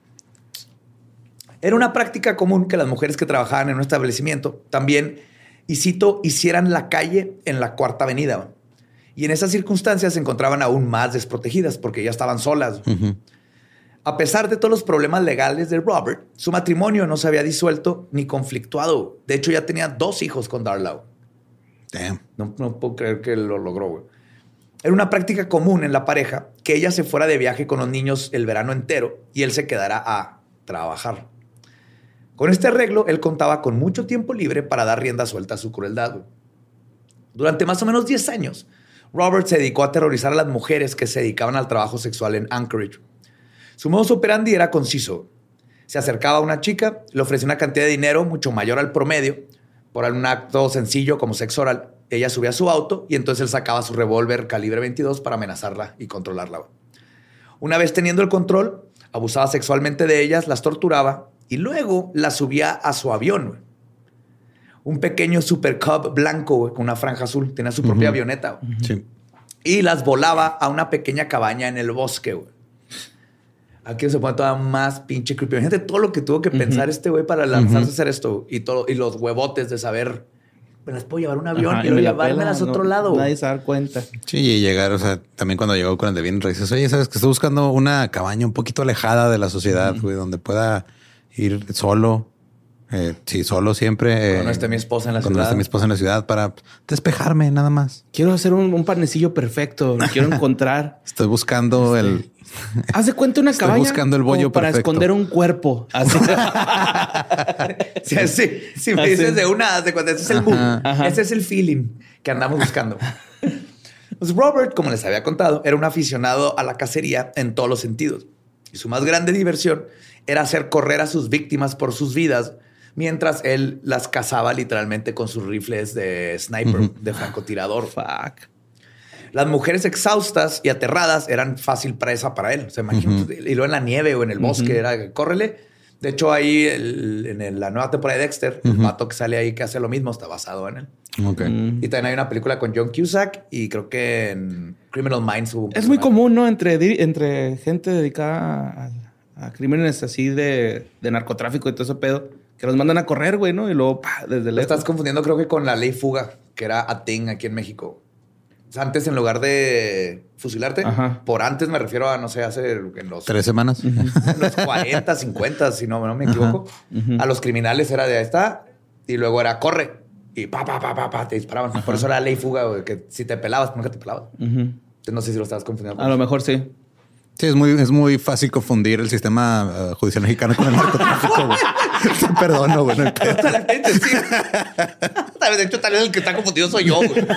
Era una práctica común que las mujeres que trabajaban en un establecimiento también, y cito, hicieran la calle en la Cuarta Avenida. Y en esas circunstancias se encontraban aún más desprotegidas porque ya estaban solas. Uh-huh. A pesar de todos los problemas legales de Robert, su matrimonio no se había disuelto ni conflictuado. De hecho, ya tenía dos hijos con Darla. Damn. No, no puedo creer que lo logró, güey. Era una práctica común en la pareja que ella se fuera de viaje con los niños el verano entero y él se quedara a trabajar. Con este arreglo, él contaba con mucho tiempo libre para dar rienda suelta a su crueldad. Güey. Durante más o menos diez años, Robert se dedicó a aterrorizar a las mujeres que se dedicaban al trabajo sexual en Anchorage. Su modus operandi era conciso. Se acercaba a una chica, le ofrecía una cantidad de dinero mucho mayor al promedio por un acto sencillo como sexo oral. Ella subía a su auto y entonces él sacaba su revólver calibre veintidós para amenazarla y controlarla. Una vez teniendo el control, abusaba sexualmente de ellas, las torturaba y luego las subía a su avión. Un pequeño Super Cub blanco con una franja azul. Tenía su propia uh-huh. avioneta. Uh-huh. Sí. Y las volaba a una pequeña cabaña en el bosque. Güey. Aquí se pone toda más pinche creepy. Imagínate todo lo que tuvo que uh-huh. pensar este güey para lanzarse uh-huh. a hacer esto. Y, todo, y los huevotes de saber, me las puedo llevar a un avión, pero llevármelas a otro no, lado. Nadie se da cuenta. Sí, y llegar, o sea, también cuando llegó con el de bien, dices, oye, ¿sabes que estoy buscando una cabaña un poquito alejada de la sociedad, güey, uh-huh. donde pueda ir solo? Eh, sí, solo siempre. Cuando eh, no esté mi esposa en la cuando ciudad. no esté mi esposa en la ciudad para despejarme nada más. Quiero hacer un, un panecillo perfecto. Lo quiero encontrar. Estoy buscando este... el... Haz de cuenta una Estoy cabaña buscando el bollo para perfecto. esconder un cuerpo. Así. sí, sí, si me Así. dices de una, de cuando ese es el boom. Ese es el feeling que andamos buscando. Pues Robert, como les había contado, era un aficionado a la cacería en todos los sentidos. Y su más grande diversión era hacer correr a sus víctimas por sus vidas mientras él las cazaba literalmente con sus rifles de sniper, uh-huh. de francotirador. Fuck. Las mujeres exhaustas y aterradas eran fácil presa para él. O sea, imagínate, uh-huh. y luego en la nieve o en el bosque uh-huh. era córrele. De hecho, ahí el, en el, la nueva temporada de Dexter, uh-huh. el vato que sale ahí que hace lo mismo está basado en él. Okay. Uh-huh. Y también hay una película con John Cusack y creo que en Criminal Minds hubo un Es muy común, ¿no? Entre, entre gente dedicada a, a crímenes así de, de narcotráfico y todo ese pedo, que los mandan a correr, güey, ¿no? Y luego, pa, desde lejos. Estás confundiendo, creo que con la ley fuga, que era a thing aquí en México. Antes, en lugar de fusilarte, Ajá. por antes me refiero a, no sé, hace en los... Tres semanas. En los cuarenta, cincuenta, si no, no me equivoco. Uh-huh. A los criminales era de ahí está, y luego era corre. Y pa, pa, pa, pa, pa, te disparaban. Ajá. Por eso era la ley fuga, güey, que si te pelabas, nunca te pelabas. Uh-huh. Entonces, no sé si lo estabas confundiendo. A lo mejor sí. Sí, es muy, es muy fácil confundir el sistema uh, judicial mexicano con el narcotráfico, güey. Te perdono, güey. No Totalmente, sí. De hecho, tal vez el que está confundido soy yo, güey.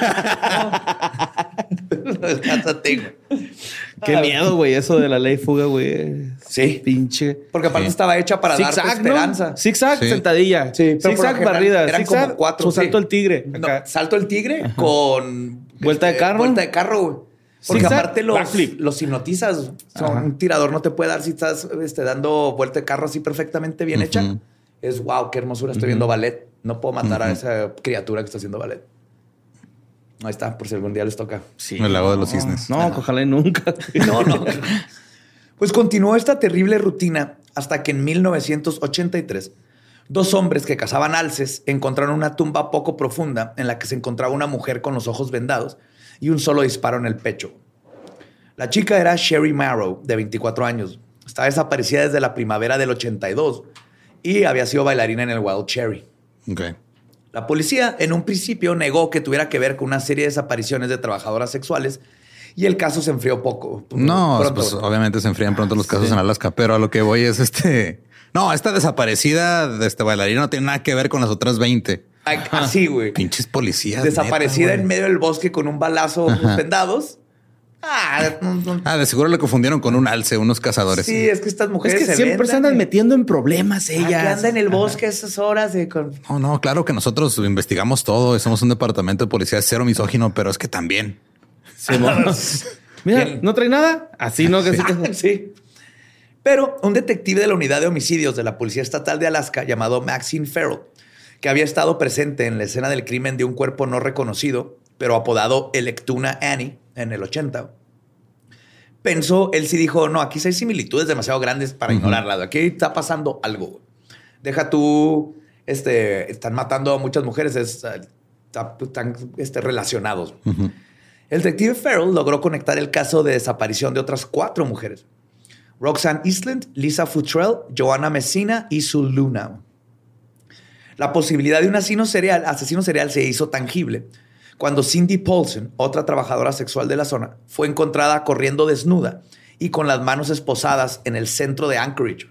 Descánsate, güey. Qué miedo, güey, eso de la ley fuga, güey. Sí. Pinche. Porque aparte sí. estaba hecha para zig-zag, darte esperanza. ¿no? Zigzag, sí. sentadilla. Sí, zigzag, barrida. Eran zigzag, como cuatro. Su salto al tigre. No, salto al tigre Ajá. con... Vuelta de carro. Vuelta de carro, güey. Porque zigzag, aparte los, los hipnotizas. O sea, un tirador no te puede dar si estás este, dando vuelta de carro así perfectamente bien uh-huh. hecha. es, wow, qué hermosura, estoy uh-huh. viendo ballet. No puedo matar uh-huh. a esa criatura que está haciendo ballet. Ahí está, por si algún día les toca. Sí. El lago de los cisnes. No, no, ojalá y nunca. No, no. Pues continuó esta terrible rutina hasta que en mil novecientos ochenta y tres dos hombres que cazaban alces encontraron una tumba poco profunda en la que se encontraba una mujer con los ojos vendados y un solo disparo en el pecho. La chica era Sherry Marrow, de veinticuatro años. Estaba desaparecida desde la primavera del ochenta y dos y había sido bailarina en el Wild Cherry. Okay. La policía en un principio negó que tuviera que ver con una serie de desapariciones de trabajadoras sexuales y el caso se enfrió poco. No, pronto. Pues obviamente se enfrían pronto los casos sí. en Alaska, pero a lo que voy es este... No, esta desaparecida de este bailarina no tiene nada que ver con las otras veinte. Ay, así, güey. Pinches policías. Desaparecida neta, en medio del bosque con un balazo vendados. Ah, ah, de seguro le confundieron con un alce, unos cazadores. Sí, es que estas mujeres es que se siempre vendan, se andan metiendo en problemas ellas. Que anda en el bosque a esas horas de con... No, no, claro que nosotros investigamos todo y somos un departamento de policía cero misógino, pero es que también. Sí, mira, ¿Quién? ¿No trae nada? Así no que sí. Que... sí. Pero un detective de la unidad de homicidios de la Policía Estatal de Alaska llamado Maxine Farrell, que había estado presente en la escena del crimen de un cuerpo no reconocido, pero apodado Electuna Annie en el ochenta, pensó, él sí dijo, no, aquí sí hay similitudes demasiado grandes para uh-huh. ignorarlas. Aquí está pasando algo. Deja tú, este, están matando a muchas mujeres, es, están este, relacionados. Uh-huh. El detective Farrell logró conectar el caso de desaparición de otras cuatro mujeres. Roxanne Eastland, Lisa Futrell, Joanna Messina y Sue Luna. La posibilidad de un asesino serial, asesino serial se hizo tangible cuando Cindy Paulson, otra trabajadora sexual de la zona, fue encontrada corriendo desnuda y con las manos esposadas en el centro de Anchorage.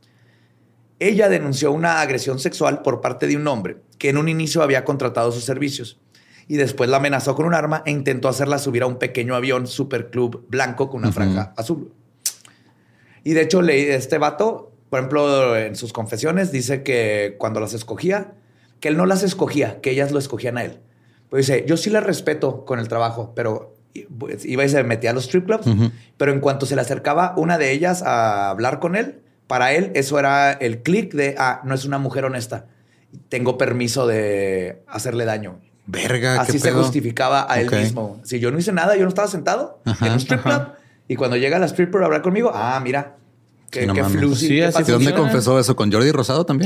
Ella denunció una agresión sexual por parte de un hombre que en un inicio había contratado sus servicios y después la amenazó con un arma e intentó hacerla subir a un pequeño avión Superclub blanco con una uh-huh. franja azul. Y de hecho, leí este vato, por ejemplo, en sus confesiones, dice que cuando las escogía, que él no las escogía, que ellas lo escogían a él. Pues dice, yo sí las respeto con el trabajo, pero iba y se metía a los strip clubs, uh-huh. pero en cuanto se le acercaba una de ellas a hablar con él, para él eso era el clic de, ah, no es una mujer honesta. Tengo permiso de hacerle daño. Verga, así qué se pedo. justificaba a él okay. mismo. Si yo no hice nada, yo no estaba sentado ajá, en un strip club. Ajá. Y cuando llega la stripper a hablar conmigo, ah, mira, qué, sí, no qué flusi. Sí, así ¿dónde confesó eso? ¿Con Jordi Rosado también?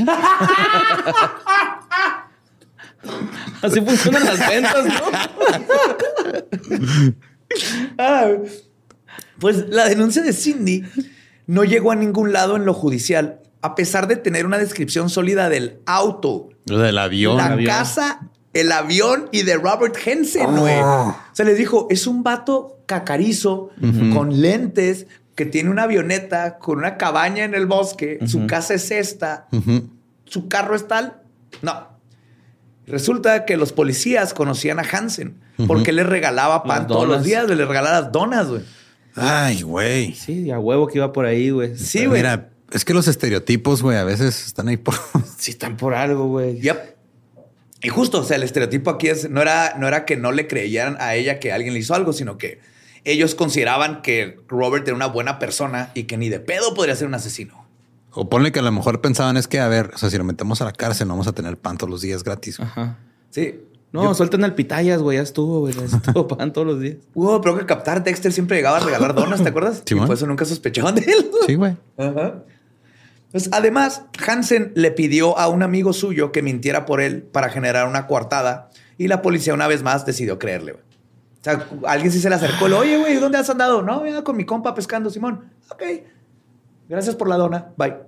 Así funcionan las ventas, ¿no? ah, pues la denuncia de Cindy no llegó a ningún lado en lo judicial, a pesar de tener una descripción sólida del auto. Del avión. La el avión. casa, el avión y de Robert Henson, güey. Oh. Se les dijo, es un vato cacarizo, uh-huh. con lentes, que tiene una avioneta, con una cabaña en el bosque. Uh-huh. Su casa es esta. Uh-huh. Su carro es tal. No. Resulta que los policías conocían a Hansen uh-huh. porque le regalaba pan todos los días. Le regalaba las donas, güey. Ay, güey. Sí, a huevo que iba por ahí, güey. Sí, güey. Mira, es que los estereotipos, güey, a veces están ahí por... sí, están por algo, güey. Yep. Y justo, o sea, el estereotipo aquí es, no era, no era que no le creyeran a ella que alguien le hizo algo, sino que ellos consideraban que Robert era una buena persona y que ni de pedo podría ser un asesino. O ponle que a lo mejor pensaban es que, a ver, o sea, si lo metemos a la cárcel no vamos a tener pan todos los días gratis. Ajá. Sí. No, yo... suelten al pitayas, güey. Ya estuvo, güey. Estuvo pan todos los días. Hubo, pero que captar. Dexter siempre llegaba a regalar donas, ¿te acuerdas? Sí, y por eso nunca sospechaban de él. Sí, güey. Ajá. Pues, además, Hansen le pidió a un amigo suyo que mintiera por él para generar una coartada y la policía una vez más decidió creerle. Güey. O sea, alguien sí se le acercó. Le, oye, güey, ¿dónde has andado? No, ya con mi compa pescando, Simón. Ok. Gracias por la dona. Bye.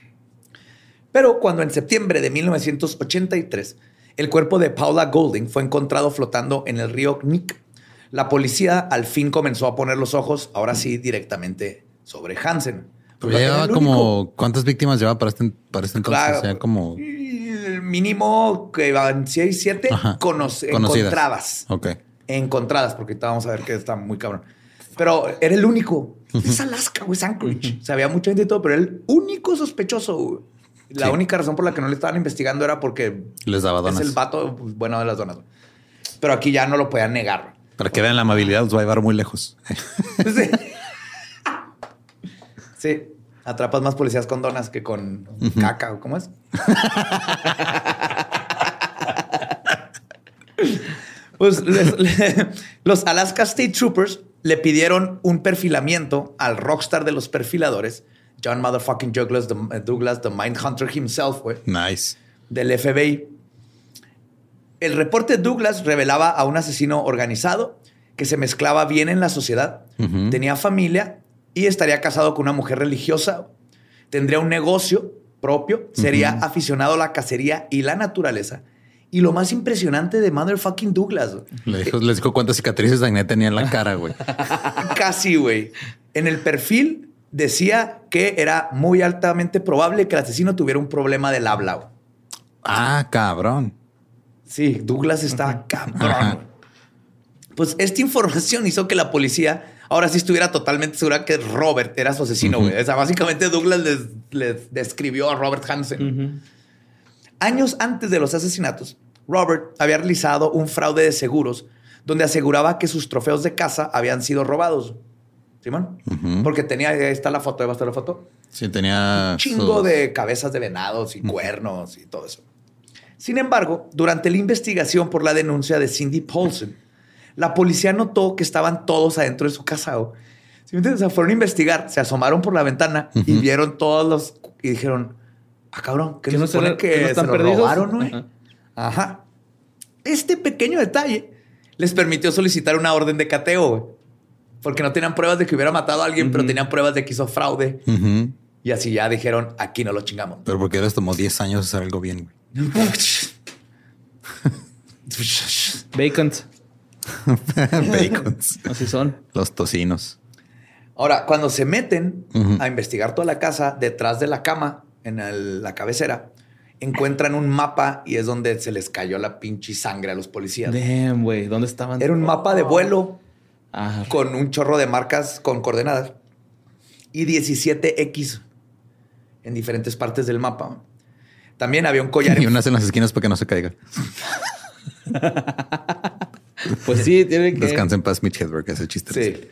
Pero cuando en septiembre de mil novecientos ochenta y tres el cuerpo de Paula Golding fue encontrado flotando en el río Knik, la policía al fin comenzó a poner los ojos, ahora sí, directamente sobre Hansen. Ya llevaba como... Único. ¿Cuántas víctimas llevaba para este, para este entonces? Claro, o sea, como... El mínimo que iban seis, siete conoce, encontradas. Ok. Encontradas, porque ahorita vamos a ver que está muy cabrón. Pero era el único. Uh-huh. Es Alaska, güey, es Anchorage. Uh-huh. O sea, había mucha gente y todo, pero era el único sospechoso, güey. La sí. única razón por la que no le estaban investigando era porque... les daba donas. Es el vato pues, bueno de las donas. Pero aquí ya no lo podían negar. Para que vean la amabilidad, los va a llevar muy lejos. Sí. Sí. Atrapas más policías con donas que con uh-huh. caca. ¿Cómo es? Pues les, le, los Alaska State Troopers le pidieron un perfilamiento al rockstar de los perfiladores, John Motherfucking Douglas, the, Douglas, the Mindhunter himself, güey. Nice. Del F B I. El reporte de Douglas revelaba a un asesino organizado que se mezclaba bien en la sociedad, uh-huh. tenía familia y estaría casado con una mujer religiosa, tendría un negocio propio, sería uh-huh. aficionado a la cacería y la naturaleza. Y lo más impresionante de Motherfucking Douglas. Le dijo, les dijo cuántas cicatrices de acné tenía en la cara, güey. Casi, güey. En el perfil decía que era muy altamente probable que el asesino tuviera un problema del habla. Güey. Ah, cabrón. Sí, Douglas está cabrón. Ajá. Pues esta información hizo que la policía ahora sí estuviera totalmente segura que Robert era su asesino, güey. Uh-huh. O sea, básicamente Douglas les, les describió a Robert Hansen. Uh-huh. Años antes de los asesinatos, Robert había realizado un fraude de seguros donde aseguraba que sus trofeos de caza habían sido robados. ¿Simón? Uh-huh. Porque tenía, ahí está la foto, ahí va a estar la foto. Sí, tenía... Un chingo sus... de cabezas de venados y uh-huh. cuernos y todo eso. Sin embargo, durante la investigación por la denuncia de Cindy Paulson, la policía notó que estaban todos adentro de su casa. ¿Sí me entiendes? O sea, fueron a investigar, se asomaron por la ventana uh-huh. y vieron todos los... Y dijeron, ah, cabrón, ¿qué no se supone que, que no están se lo robaron, güey? Ajá. Ajá. Este pequeño detalle les permitió solicitar una orden de cateo, güey. Porque no tenían pruebas de que hubiera matado a alguien, uh-huh. pero tenían pruebas de que hizo fraude. Uh-huh. Y así ya dijeron, aquí no lo chingamos. Pero porque les tomó diez años hacer algo bien, güey. Bacons. Bacons. Así son. Los tocinos. Ahora, cuando se meten uh-huh. a investigar toda la casa, detrás de la cama, en el, la cabecera, encuentran un mapa y es donde se les cayó la pinche sangre a los policías. Damn, güey. ¿Dónde estaban? Era un mapa de vuelo Ajá. con un chorro de marcas con coordenadas y diecisiete equis en diferentes partes del mapa. También había un collar. Y unas en las esquinas para que no se caiga. Pues sí, tiene que... Descansa en paz, Mitch Hedberg, ese chiste. Sí.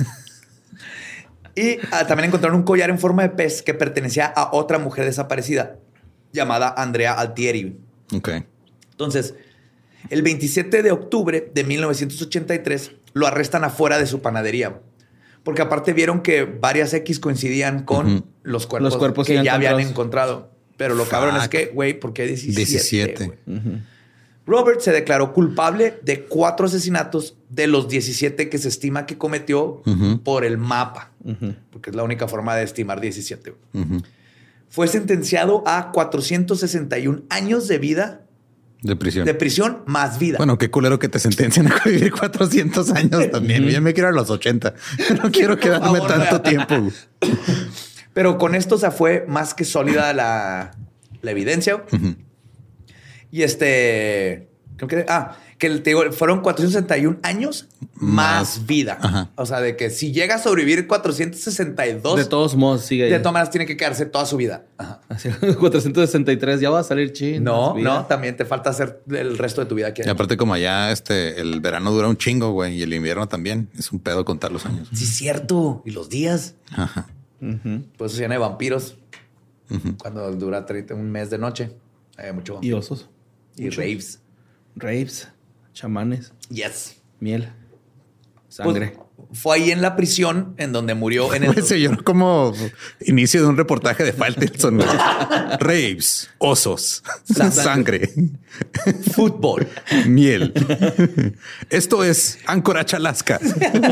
Y ah, también encontraron un collar en forma de pez que pertenecía a otra mujer desaparecida llamada Andrea Altieri. Ok. Entonces, el veintisiete de octubre de mil novecientos ochenta y tres lo arrestan afuera de su panadería. Porque aparte vieron que varias X coincidían con uh-huh. los cuerpos, los cuerpos que ya encontrados. habían encontrado. Pero lo Fuck. cabrón es que, güey, ¿por qué diecisiete? diecisiete. Uh-huh. Robert se declaró culpable de cuatro asesinatos de los diecisiete que se estima que cometió uh-huh. por el mapa. Uh-huh. Porque es la única forma de estimar diecisiete. Uh-huh. Fue sentenciado a cuatrocientos sesenta y un años de vida. De prisión. De prisión más vida. Bueno, qué culero que te sentencien a vivir cuatrocientos años también. Uh-huh. Yo me quiero a los ochenta. No quiero quedarme tanto tiempo. Pero con esto se fue más que sólida la, la evidencia. Uh-huh. Y este... Creo que... Ah, que te digo, fueron cuatrocientos sesenta y un años más, más vida. Ajá. O sea, de que si llega a sobrevivir cuatrocientos sesenta y dos... De todos modos sigue ahí. De todas maneras tiene que quedarse toda su vida. Ajá. cuatrocientos sesenta y tres ya va a salir chin. No, no. También te falta hacer el resto de tu vida aquí. Y aparte como allá este, el verano dura un chingo, güey. Y el invierno también. Es un pedo contar los años. Sí, es cierto. Y los días. Ajá. Uh-huh. Pues se llena de vampiros. Uh-huh. Cuando dura treinta, un mes de noche. Hay mucho vampiro. Y osos. Y mucho. raves. Raves. Chamanes. Yes. Miel. Sangre. Pues fue ahí en la prisión en donde murió en el... Pues se lloró como inicio de un reportaje de Faitelson. Raves, osos, sangre, sangre. Fútbol, miel. Esto es Anchorage, Alaska.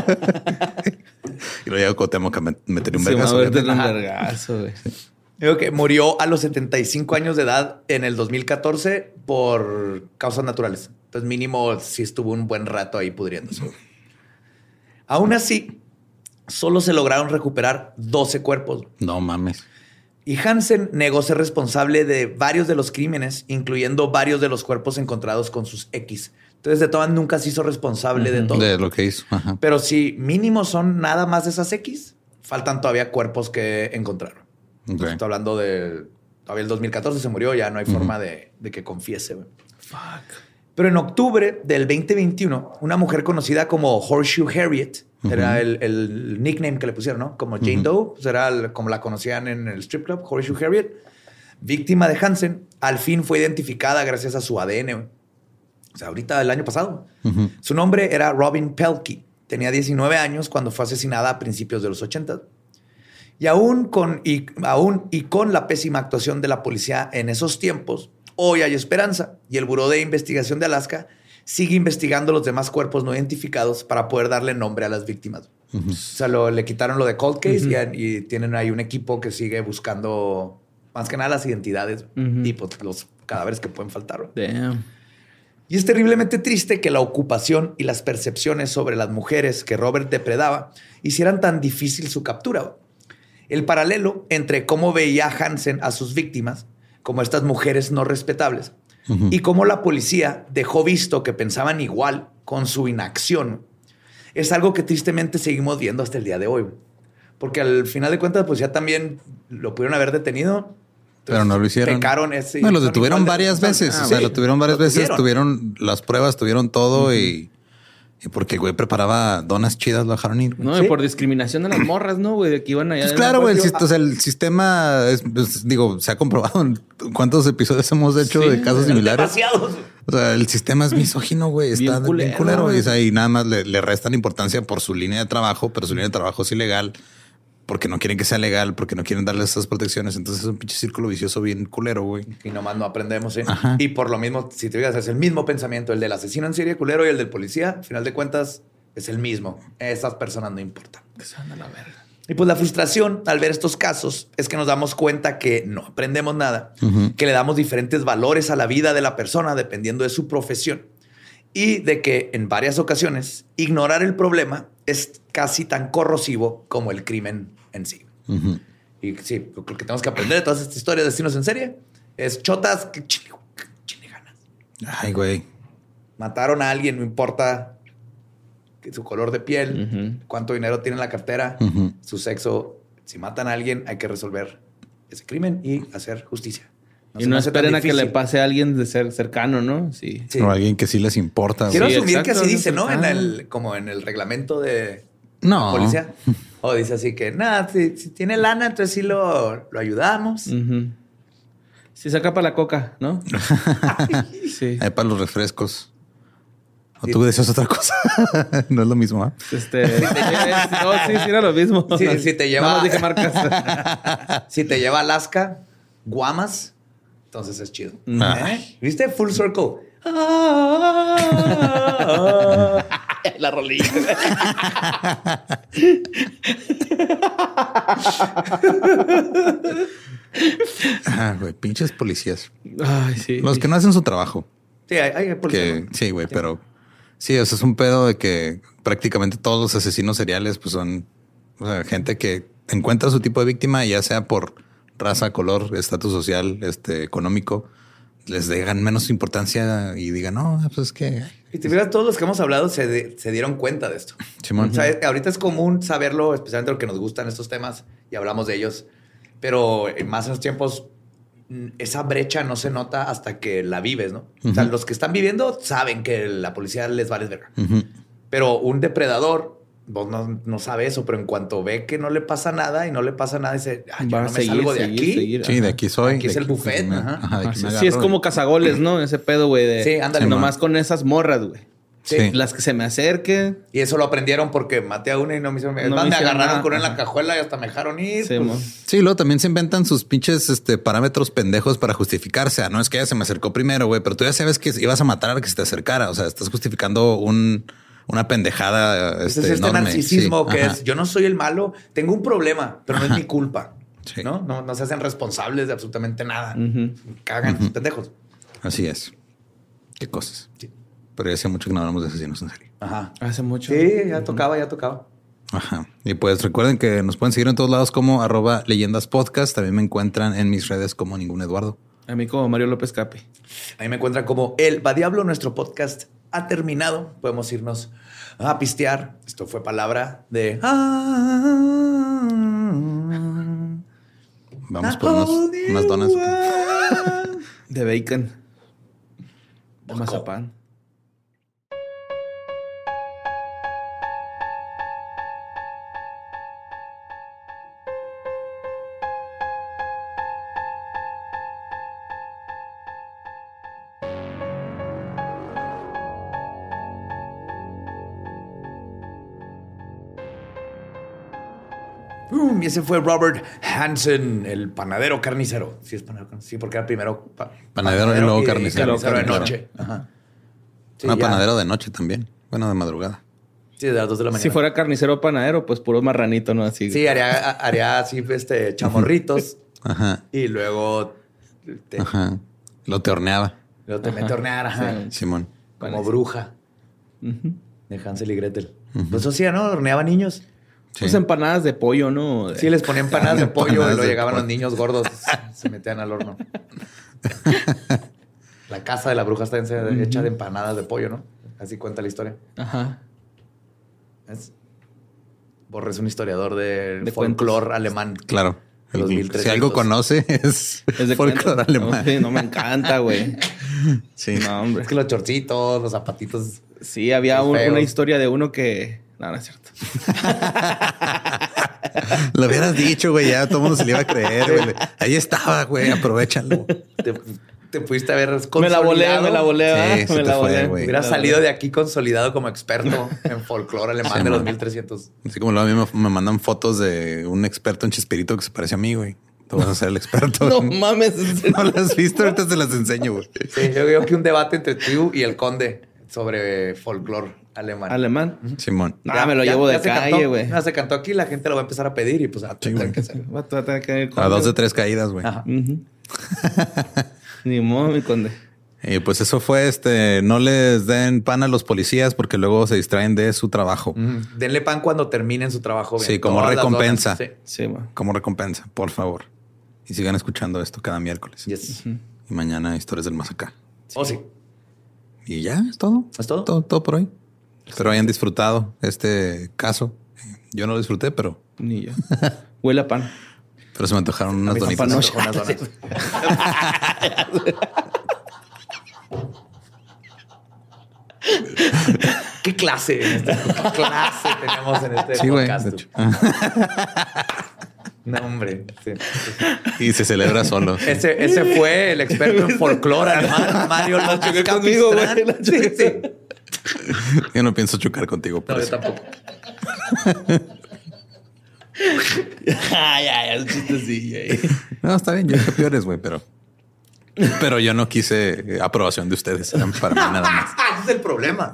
Y luego tenemos que meter un sí, vergazo. Un vergazo, güey. Digo que murió a los setenta y cinco años de edad en el dos mil catorce por causas naturales. Entonces mínimo sí estuvo un buen rato ahí pudriéndose. Aún así, solo se lograron recuperar doce cuerpos. No mames. Y Hansen negó ser responsable de varios de los crímenes, incluyendo varios de los cuerpos encontrados con sus X. Entonces, de todas nunca se hizo responsable uh-huh. de todo. De lo que hizo. Ajá. Pero si mínimo son nada más de esas X, faltan todavía cuerpos que encontraron. Okay. Entonces, estoy hablando de... Todavía el dos mil catorce se murió, ya no hay uh-huh. forma de, de que confiese. Wey. Fuck. Pero en octubre del veinte veintiuno, una mujer conocida como Horseshoe Harriet Uh-huh. Era el, el nickname que le pusieron, ¿no? Como Jane uh-huh. Doe, pues era el, como la conocían en el strip club, Horatio Harriet. Víctima de Hansen, al fin fue identificada gracias a su A D N. O sea, ahorita, el año pasado. Uh-huh. Su nombre era Robin Pelkey. Tenía diecinueve años cuando fue asesinada a principios de los ochenta. Y aún con, y, aún y con la pésima actuación de la policía en esos tiempos, hoy hay esperanza. Y el Buró de Investigación de Alaska sigue investigando los demás cuerpos no identificados para poder darle nombre a las víctimas. Uh-huh. O sea, lo, le quitaron lo de cold case uh-huh. y, y tienen ahí un equipo que sigue buscando más que nada las identidades uh-huh. y pues, los cadáveres que pueden faltar. Damn. Y es terriblemente triste que la ocupación y las percepciones sobre las mujeres que Robert depredaba hicieran tan difícil su captura. El paralelo entre cómo veía Hansen a sus víctimas, como estas mujeres no respetables, uh-huh. y cómo la policía dejó visto que pensaban igual con su inacción, es algo que tristemente seguimos viendo hasta el día de hoy. Porque al final de cuentas, pues ya también lo pudieron haber detenido. Pero no lo hicieron. Pecaron ese. No, los detuvieron varias de veces. Ah, o sea, sí, lo tuvieron varias veces. Tuvieron las pruebas, tuvieron todo uh-huh. y... Y porque el güey preparaba donas chidas, lo dejaron ir. No, ¿sí? Y por discriminación de las morras, ¿no, güey? De que iban allá. Pues claro, güey. El, o sea, el sistema, es, pues, digo, se ha comprobado en cuántos episodios hemos hecho sí, de casos similares. Demasiados. O sea, el sistema es misógino, güey. Está bien culero. Bien culero y, o sea, y nada más le, le restan importancia por su línea de trabajo, pero su línea de trabajo es ilegal porque no quieren que sea legal, porque no quieren darle esas protecciones. Entonces es un pinche círculo vicioso bien culero, güey. Y nomás no aprendemos, ¿eh? Ajá. Y por lo mismo, si te digas, es el mismo pensamiento, el del asesino en serie culero y el del policía, al final de cuentas, es el mismo. Esas personas no importan. Que se van a la verga. Y pues la frustración al ver estos casos es que nos damos cuenta que no aprendemos nada, uh-huh. que le damos diferentes valores a la vida de la persona dependiendo de su profesión y de que en varias ocasiones ignorar el problema es casi tan corrosivo como el crimen en sí. Uh-huh. Y sí, lo que tenemos que aprender de todas estas historias de asesinos en serie es chotas que chile, chile ganas. Ay, güey. Mataron a alguien, no importa que su color de piel, uh-huh. cuánto dinero tiene en la cartera, uh-huh. su sexo. Si matan a alguien, hay que resolver ese crimen y hacer justicia. No y no esperen a que le pase a alguien de ser cercano, ¿no? Sí. sí. O a alguien que sí les importa. Quiero sí, asumir exacto, que así dice, ¿no? Ah. En el, como en el reglamento de no. la policía. O dice así que, nada, si, si tiene lana, entonces sí lo, lo ayudamos. Uh-huh. Si saca para la coca, ¿no? Sí. Hay para los refrescos. O sí. Tú decías otra cosa. No es lo mismo, ¿eh? Este, no, sí, sí era lo mismo. Sí, si te lleva... No dije marcas. Si te lleva a Alaska, Guamas, entonces es chido. Ah. ¿Eh? ¿Viste? Full circle. La rolilla. Ah, güey, pinches policías. Ay, sí. Los que no hacen su trabajo. Sí, hay, hay policías. Que, sí, güey, sí. Pero sí, eso es un pedo de que prácticamente todos los asesinos seriales pues son o sea, gente que encuentra su tipo de víctima, ya sea por raza, color, estatus social, este, económico, les dejan menos importancia y digan, no, pues es que... Y te fijas, todos los que hemos hablado se, de, se dieron cuenta de esto. Simón. O sea, ahorita es común saberlo, especialmente lo que nos gustan estos temas y hablamos de ellos. Pero más en los tiempos, esa brecha no se nota hasta que la vives, ¿no? Uh-huh. O sea, los que están viviendo saben que la policía les vale verga. Uh-huh. Pero un depredador... Vos no, no sabe eso, pero en cuanto ve que no le pasa nada y no le pasa nada, dice, ah, yo Va no me seguir, salgo de seguir, aquí. Seguir, sí, de aquí soy. Aquí es de el aquí, buffet. Me, ajá. Ajá, de ah, sí, sí, es como cazagoles, ¿no? Ese pedo, güey. De, sí, ándale. Nomás con esas morras, güey. Sí. Las que se me acerquen. Y eso lo aprendieron porque maté a una y no me hicieron... No me, me agarraron nada. Con una en la cajuela y hasta me dejaron ir. Sí, pues. sí, luego también se inventan sus pinches este, parámetros pendejos para justificarse. Ah, no es que ella se me acercó primero, güey, pero tú ya sabes que ibas a matar a la que se te acercara. O sea, estás justificando un... Una pendejada. Este, es este enorme. narcisismo sí. que Ajá. es yo no soy el malo, tengo un problema, pero Ajá. no es mi culpa. Sí. ¿No? ¿no? No se hacen responsables de absolutamente nada. Uh-huh. Cagan Uh-huh. esos pendejos. Así es. Qué cosas. Sí. Pero ya hace mucho que no hablamos de asesinos en serie. Ajá. Hace mucho. Sí, ya uh-huh. tocaba, ya tocaba. Ajá. Y pues recuerden que nos pueden seguir en todos lados como arroba leyendas podcast. También me encuentran en mis redes como ningún Eduardo. A mí como Mario López Capi. A mí me encuentran como El Va Diablo. Nuestro podcast ha terminado. Podemos irnos a pistear. Esto fue palabra de... Vamos por unos, unas donas. De bacon. De mazapán. Um, y ese fue Robert Hansen, el panadero carnicero. Sí, es panadero carnicero. Sí, porque era primero pa panadero, panadero y luego carnicero. carnicero de noche. Ajá. Sí, Una ya. panadero de noche también. Bueno, de madrugada. Sí, de las dos de la mañana. Si fuera carnicero o panadero, pues puro marranito, ¿no? Así. Sí, haría, haría así, este, chamorritos. Ajá. Y luego... Te, ajá. Lo te horneaba. Lo te mete a hornear, ajá. Sí. Simón. Como bueno, bruja. Uh-huh. De Hansel y Gretel. Uh-huh. Pues eso sí, ¿no? Horneaba niños. Sí. Pues empanadas de pollo, ¿no? Sí, les ponían empanadas de pollo empanadas y luego llegaban pollo. Los niños gordos. Se metían al horno. La casa de la bruja está uh-huh. hecha de empanadas de pollo, ¿no? Así cuenta la historia. Ajá. Es... Borre es un historiador de, de folclore alemán. Claro. Si algo conoce es, es de folclore alemán. No, sí, no me encanta, güey. Sí. No, hombre. Es que los chorcitos, los zapatitos. Sí, había un, una historia de uno que... No, no es cierto. Lo hubieras dicho, güey. Ya todo el mundo se le iba a creer, güey. Ahí estaba, güey. Aprovechalo. Te, te pudiste haber consolidado. Me la volé, me la volé. Sí, me la volé. Fue, hubieras salido de aquí consolidado como experto en folclore alemán sí, de los mil trescientos. Así como luego a mí me, me mandan fotos de un experto en Chespirito que se parece a mí, güey. Tú vas a ser el experto. No mames. No las has visto, ahorita se las enseño, güey. Sí, yo veo que un debate entre tú y el conde sobre folclore alemán. ¿Alemán? Uh-huh. Simón. Ah, me lo ya, llevo de calle, güey. No, se cantó aquí, la gente lo va a empezar a pedir y pues a sí, tener que hacer. Va a tener que ir a dos de tres caídas, güey. Uh-huh. Ni modo, mi conde. Y pues eso fue este, no les den pan a los policías porque luego se distraen de su trabajo. Mm, denle pan cuando terminen su trabajo. Bien. Sí, como Todas recompensa. Sí, sí como recompensa, por favor. Y sigan escuchando esto cada miércoles. Yes. Uh-huh. Y mañana Historias del Más Acá. Sí. Oh, sí. Y ya, es todo. ¿Es todo? Todo, todo por hoy. Espero hayan disfrutado este caso. Yo no lo disfruté, pero... Ni yo. Huele a pan. Pero se me antojaron unas donitas. Unas donas. ¿Qué clase? Este, ¿Qué clase tenemos en este sí, podcast? Güey, no, hombre. Sí. Y se celebra solo. Ese, ese fue el experto en folclore alemán, Mario López conmigo, güey. Sí, sí. Yo no pienso chocar contigo. No, eso. yo tampoco. Ay, ay, el chistecillo ahí. No, está bien. Yo sé peores, güey, pero... Pero yo no quise aprobación de ustedes. Eran para mí nada más. Ese es el problema.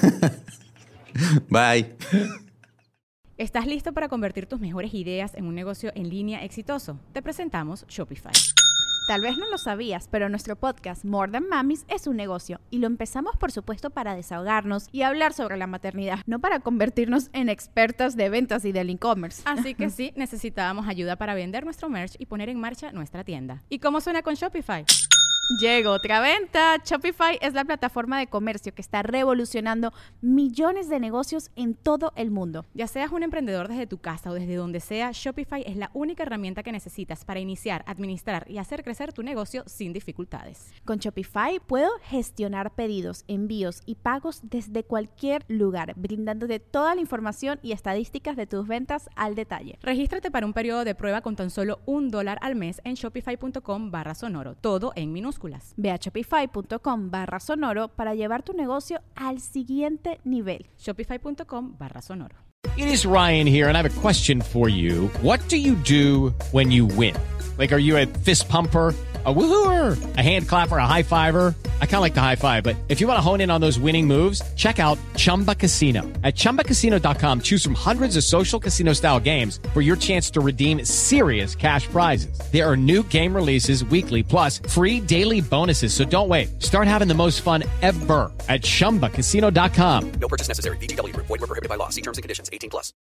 Bye. ¿Estás listo para convertir tus mejores ideas en un negocio en línea exitoso? Te presentamos Shopify. Tal vez no lo sabías, pero nuestro podcast More Than Mamis es un negocio y lo empezamos por supuesto para desahogarnos y hablar sobre la maternidad, no para convertirnos en expertas de ventas y del e-commerce. Así que sí, necesitábamos ayuda para vender nuestro merch y poner en marcha nuestra tienda. ¿Y cómo suena con Shopify? Llegó otra venta. Shopify es la plataforma de comercio que está revolucionando millones de negocios en todo el mundo. Ya seas un emprendedor desde tu casa o desde donde sea, Shopify es la única herramienta que necesitas para iniciar, administrar y hacer crecer tu negocio sin dificultades. Con Shopify puedo gestionar pedidos, envíos y pagos desde cualquier lugar, brindándote toda la información y estadísticas de tus ventas al detalle. Regístrate para un periodo de prueba con tan solo un dólar al mes en shopify.com barra sonoro, todo en minúsculas. Ve a shopify.com barra sonoro para llevar tu negocio al siguiente nivel. Shopify.com barra sonoro. It is Ryan here, and I have a question for you. What do you do when you win? Like, are you a fist pumper, a woohooer, a hand clapper, a high fiver? I kind of like the high five, but if you want to hone in on those winning moves, check out Chumba Casino. At chumba casino dot com, choose from hundreds of social casino style games for your chance to redeem serious cash prizes. There are new game releases weekly, plus free daily bonuses. So don't wait. Start having the most fun ever at chumba casino dot com. No purchase necessary. V G W. Void where prohibited by law. See terms and conditions. eighteen plus.